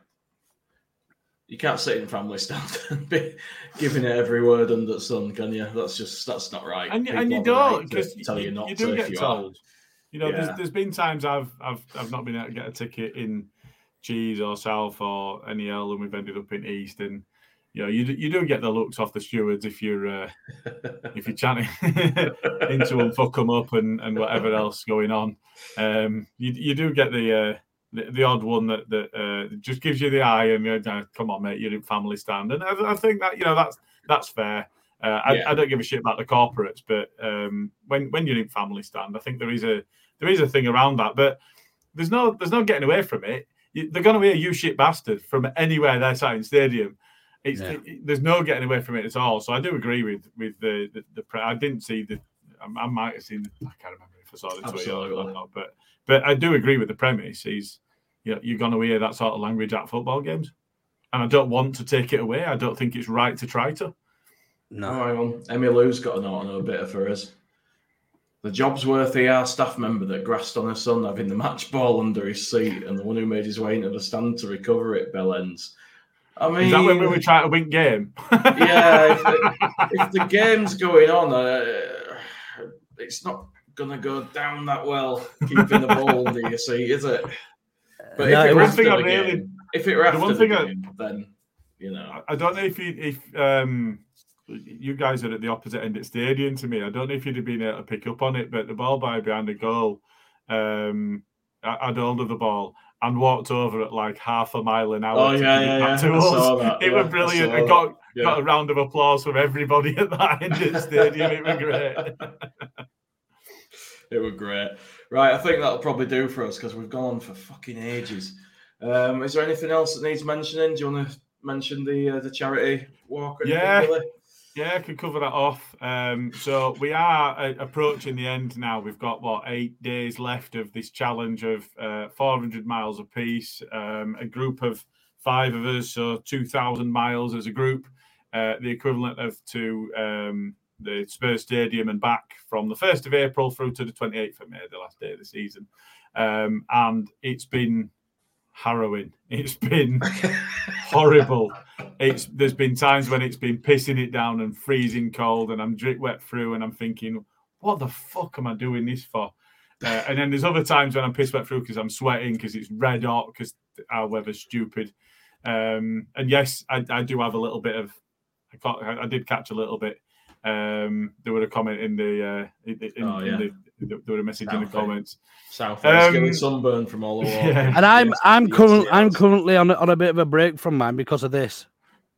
You can't sit in family stand and be giving it every word under the sun, can you? That's not right. And you don't, because you not you do get told. You know, Yeah. there's been times I've not been able to get a ticket in Cheese or South or NEL, and we've ended up in East, and you know, you do get the looks off the stewards if you're chanting into them, fuck them up, and whatever else going on. You do get the odd one that just gives you the eye and you're come on, mate, you're in family stand, and I think that, you know, that's fair. I don't give a shit about the corporates, but when you're in family stand, I think there is a thing around that, but there's no getting away from it. They're going to hear "you shit bastard" from anywhere they're sat in stadium. There's no getting away from it at all. So I do agree with the I didn't see I might have seen I can't remember if I saw the tweet or not, but I do agree with the premise. You're going to hear that sort of language at football games, and I don't want to take it away. I don't think it's right to try to. No. Oh, hang on. Emmy Lou's got an auto bit for us. The Jobsworth ER staff member that grassed on her son having the match ball under his seat, and the one who made his way into the stand to recover it, bell ends. I mean, is that when we were trying to win game? Yeah, if the game's going on, it's not going to go down that well keeping the ball under your seat, is it? But if it were after the game, then, you know. I don't know if you guys are at the opposite end of the stadium to me. I don't know if you'd have been able to pick up on it, but the ball boy behind the goal had hold of the ball and walked over at like half a mile an hour. Oh, yeah. I saw that. It was brilliant. I got a round of applause from everybody at that end of the stadium. It was great. It was great. Right, I think that'll probably do for us because we've gone on for fucking ages. Is there anything else that needs mentioning? Do you want to mention the charity walk? Yeah, I could cover that off. So we are approaching the end now. We've got, 8 days left of this challenge of 400 miles apiece. A group of 5 of us, so 2,000 miles as a group, the equivalent of to the Spurs Stadium and back from the 1st of April through to the 28th of May, the last day of the season. And it's been harrowing. It's been horrible. There's been times when it's been pissing it down and freezing cold, and I'm drip wet through, and I'm thinking, what the fuck am I doing this for? And then there's other times when I'm piss wet through because I'm sweating because it's red hot because our weather's stupid. And yes, I do have a little bit of. I did catch a little bit. There was a comment in the there was a message in the comments. South getting sunburn from all the water. Yeah. And I'm currently on a bit of a break from mine because of this.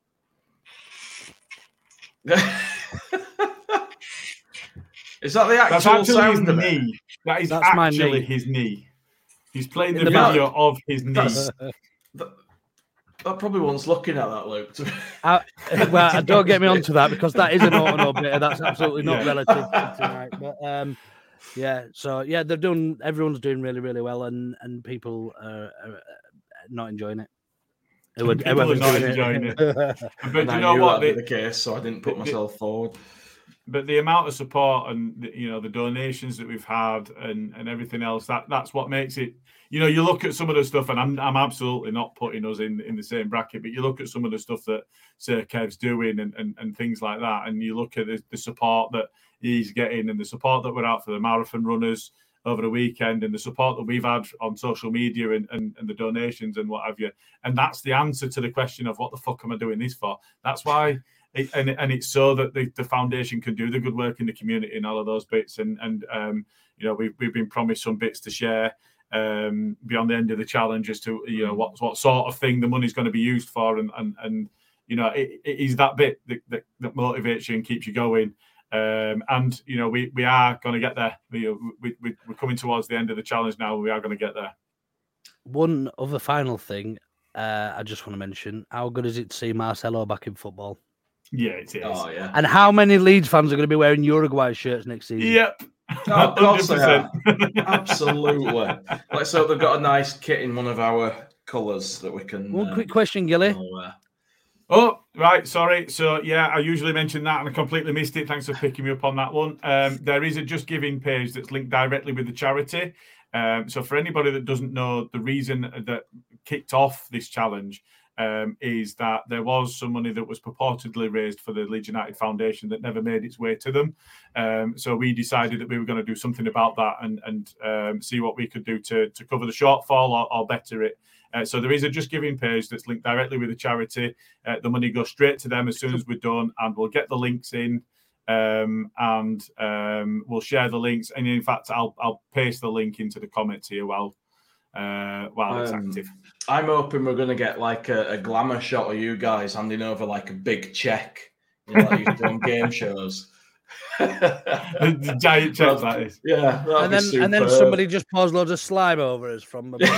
Is that the actual sound of it? That's actually his knee. He's playing the video of his knee. That probably one's looking at that, Luke. Well, don't get me onto that because that is an auto bit. That's absolutely not relative to tonight. But everyone's doing really, really well, and people are not enjoying it. People are not enjoying it. But you know what? The case, so I didn't put myself forward. But the amount of support and the donations that we've had and everything else, that's what makes it. You look at some of the stuff, and I'm absolutely not putting us in the same bracket, but you look at some of the stuff that Sir Kev's doing and things like that, and you look at the support that he's getting and the support that we're out for the marathon runners over the weekend and the support that we've had on social media and the donations and what have you. And that's the answer to the question of what the fuck am I doing this for? That's why. And it's so that the foundation can do the good work in the community and all of those bits. And we've been promised some bits to share beyond the end of the challenge as to what sort of thing the money's going to be used for and it is that bit that motivates you and keeps you going. And we are going to get there. We're coming towards the end of the challenge now. We are going to get there. One other final thing, I just want to mention: how good is it to see Marcelo back in football? Yeah, it is. Oh yeah. And how many Leeds fans are going to be wearing Uruguay shirts next season? Yep. Oh, of course they are. Absolutely. Let's hope they've got a nice kit in one of our colours that we can. One quick question, Gilly. Oh, right. Sorry. So, yeah, I usually mention that and I completely missed it. Thanks for picking me up on that one. There is a Just Giving page that's linked directly with the charity. So, for anybody that doesn't know, the reason that kicked off this challenge is that there was some money that was purportedly raised for the Leeds United Foundation that never made its way to them. So we decided that we were going to do something about that and see what we could do to cover the shortfall or better it. So there is a Just Giving page that's linked directly with the charity. The money goes straight to them as soon as we're done, and we'll get the links in and we'll share the links. And in fact, I'll paste the link into the comments here while it's active. I'm hoping we're going to get like a glamour shot of you guys handing over like a big check, like you've done game shows. The giant check, that is. Yeah, and then somebody just pours loads of slime over us from above.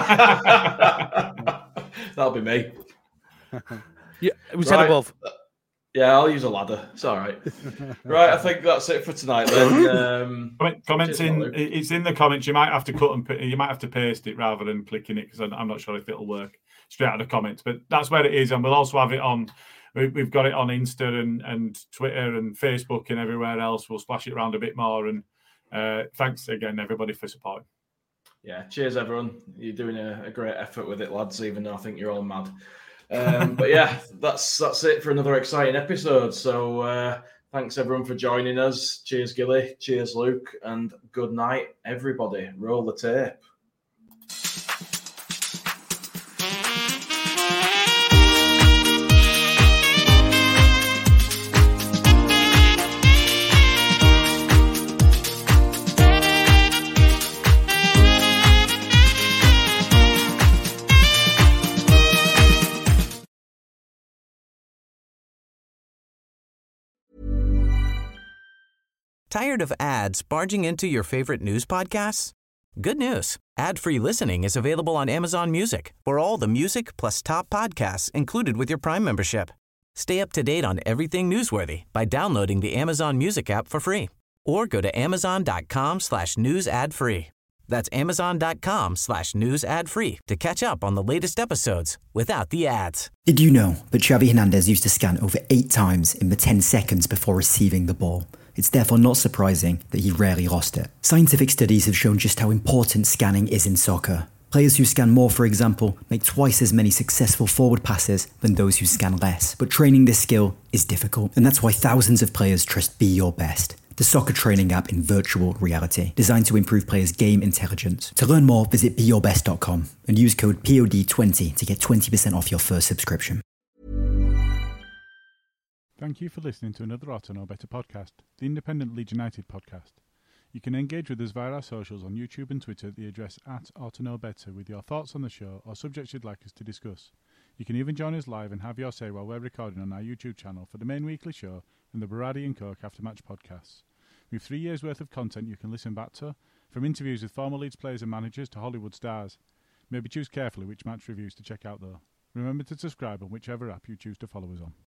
That'll be me. Yeah, we said above. Yeah, I'll use a ladder. It's all right. Right, I think that's it for tonight. Then comments it's in the comments. You might have to you might have to paste it rather than clicking it because I'm not sure if it'll work straight out of the comments. But that's where it is, and we'll also have it on. We've got it on Insta and Twitter and Facebook and everywhere else. We'll splash it around a bit more. And thanks again, everybody, for supporting. Yeah, cheers, everyone. You're doing a great effort with it, lads, even though I think you're all mad. But yeah, that's it for another exciting episode. So thanks, everyone, for joining us. Cheers, Gilly. Cheers, Luke. And good night, everybody. Roll the tape. Tired of ads barging into your favorite news podcasts? Good news. Ad-free listening is available on Amazon Music for all the music plus top podcasts included with your Prime membership. Stay up to date on everything newsworthy by downloading the Amazon Music app for free or go to amazon.com/news ad free. That's amazon.com/news ad free to catch up on the latest episodes without the ads. Did you know that Xavi Hernandez used to scan over 8 times in the 10 seconds before receiving the ball? It's therefore not surprising that he rarely lost it. Scientific studies have shown just how important scanning is in soccer. Players who scan more, for example, make twice as many successful forward passes than those who scan less. But training this skill is difficult, and that's why thousands of players trust Be Your Best, the soccer training app in virtual reality, designed to improve players' game intelligence. To learn more, visit BeYourBest.com and use code POD20 to get 20% off your first subscription. Thank you for listening to another Ought to Know Better podcast, the independent Leeds United podcast. You can engage with us via our socials on YouTube and Twitter at the address @OughToKnowBetter with your thoughts on the show or subjects you'd like us to discuss. You can even join us live and have your say while we're recording on our YouTube channel for the main weekly show and the Baradi and Coke after-match podcasts. We have 3 years' worth of content you can listen back to, from interviews with former Leeds players and managers to Hollywood stars. Maybe choose carefully which match reviews to check out though. Remember to subscribe on whichever app you choose to follow us on.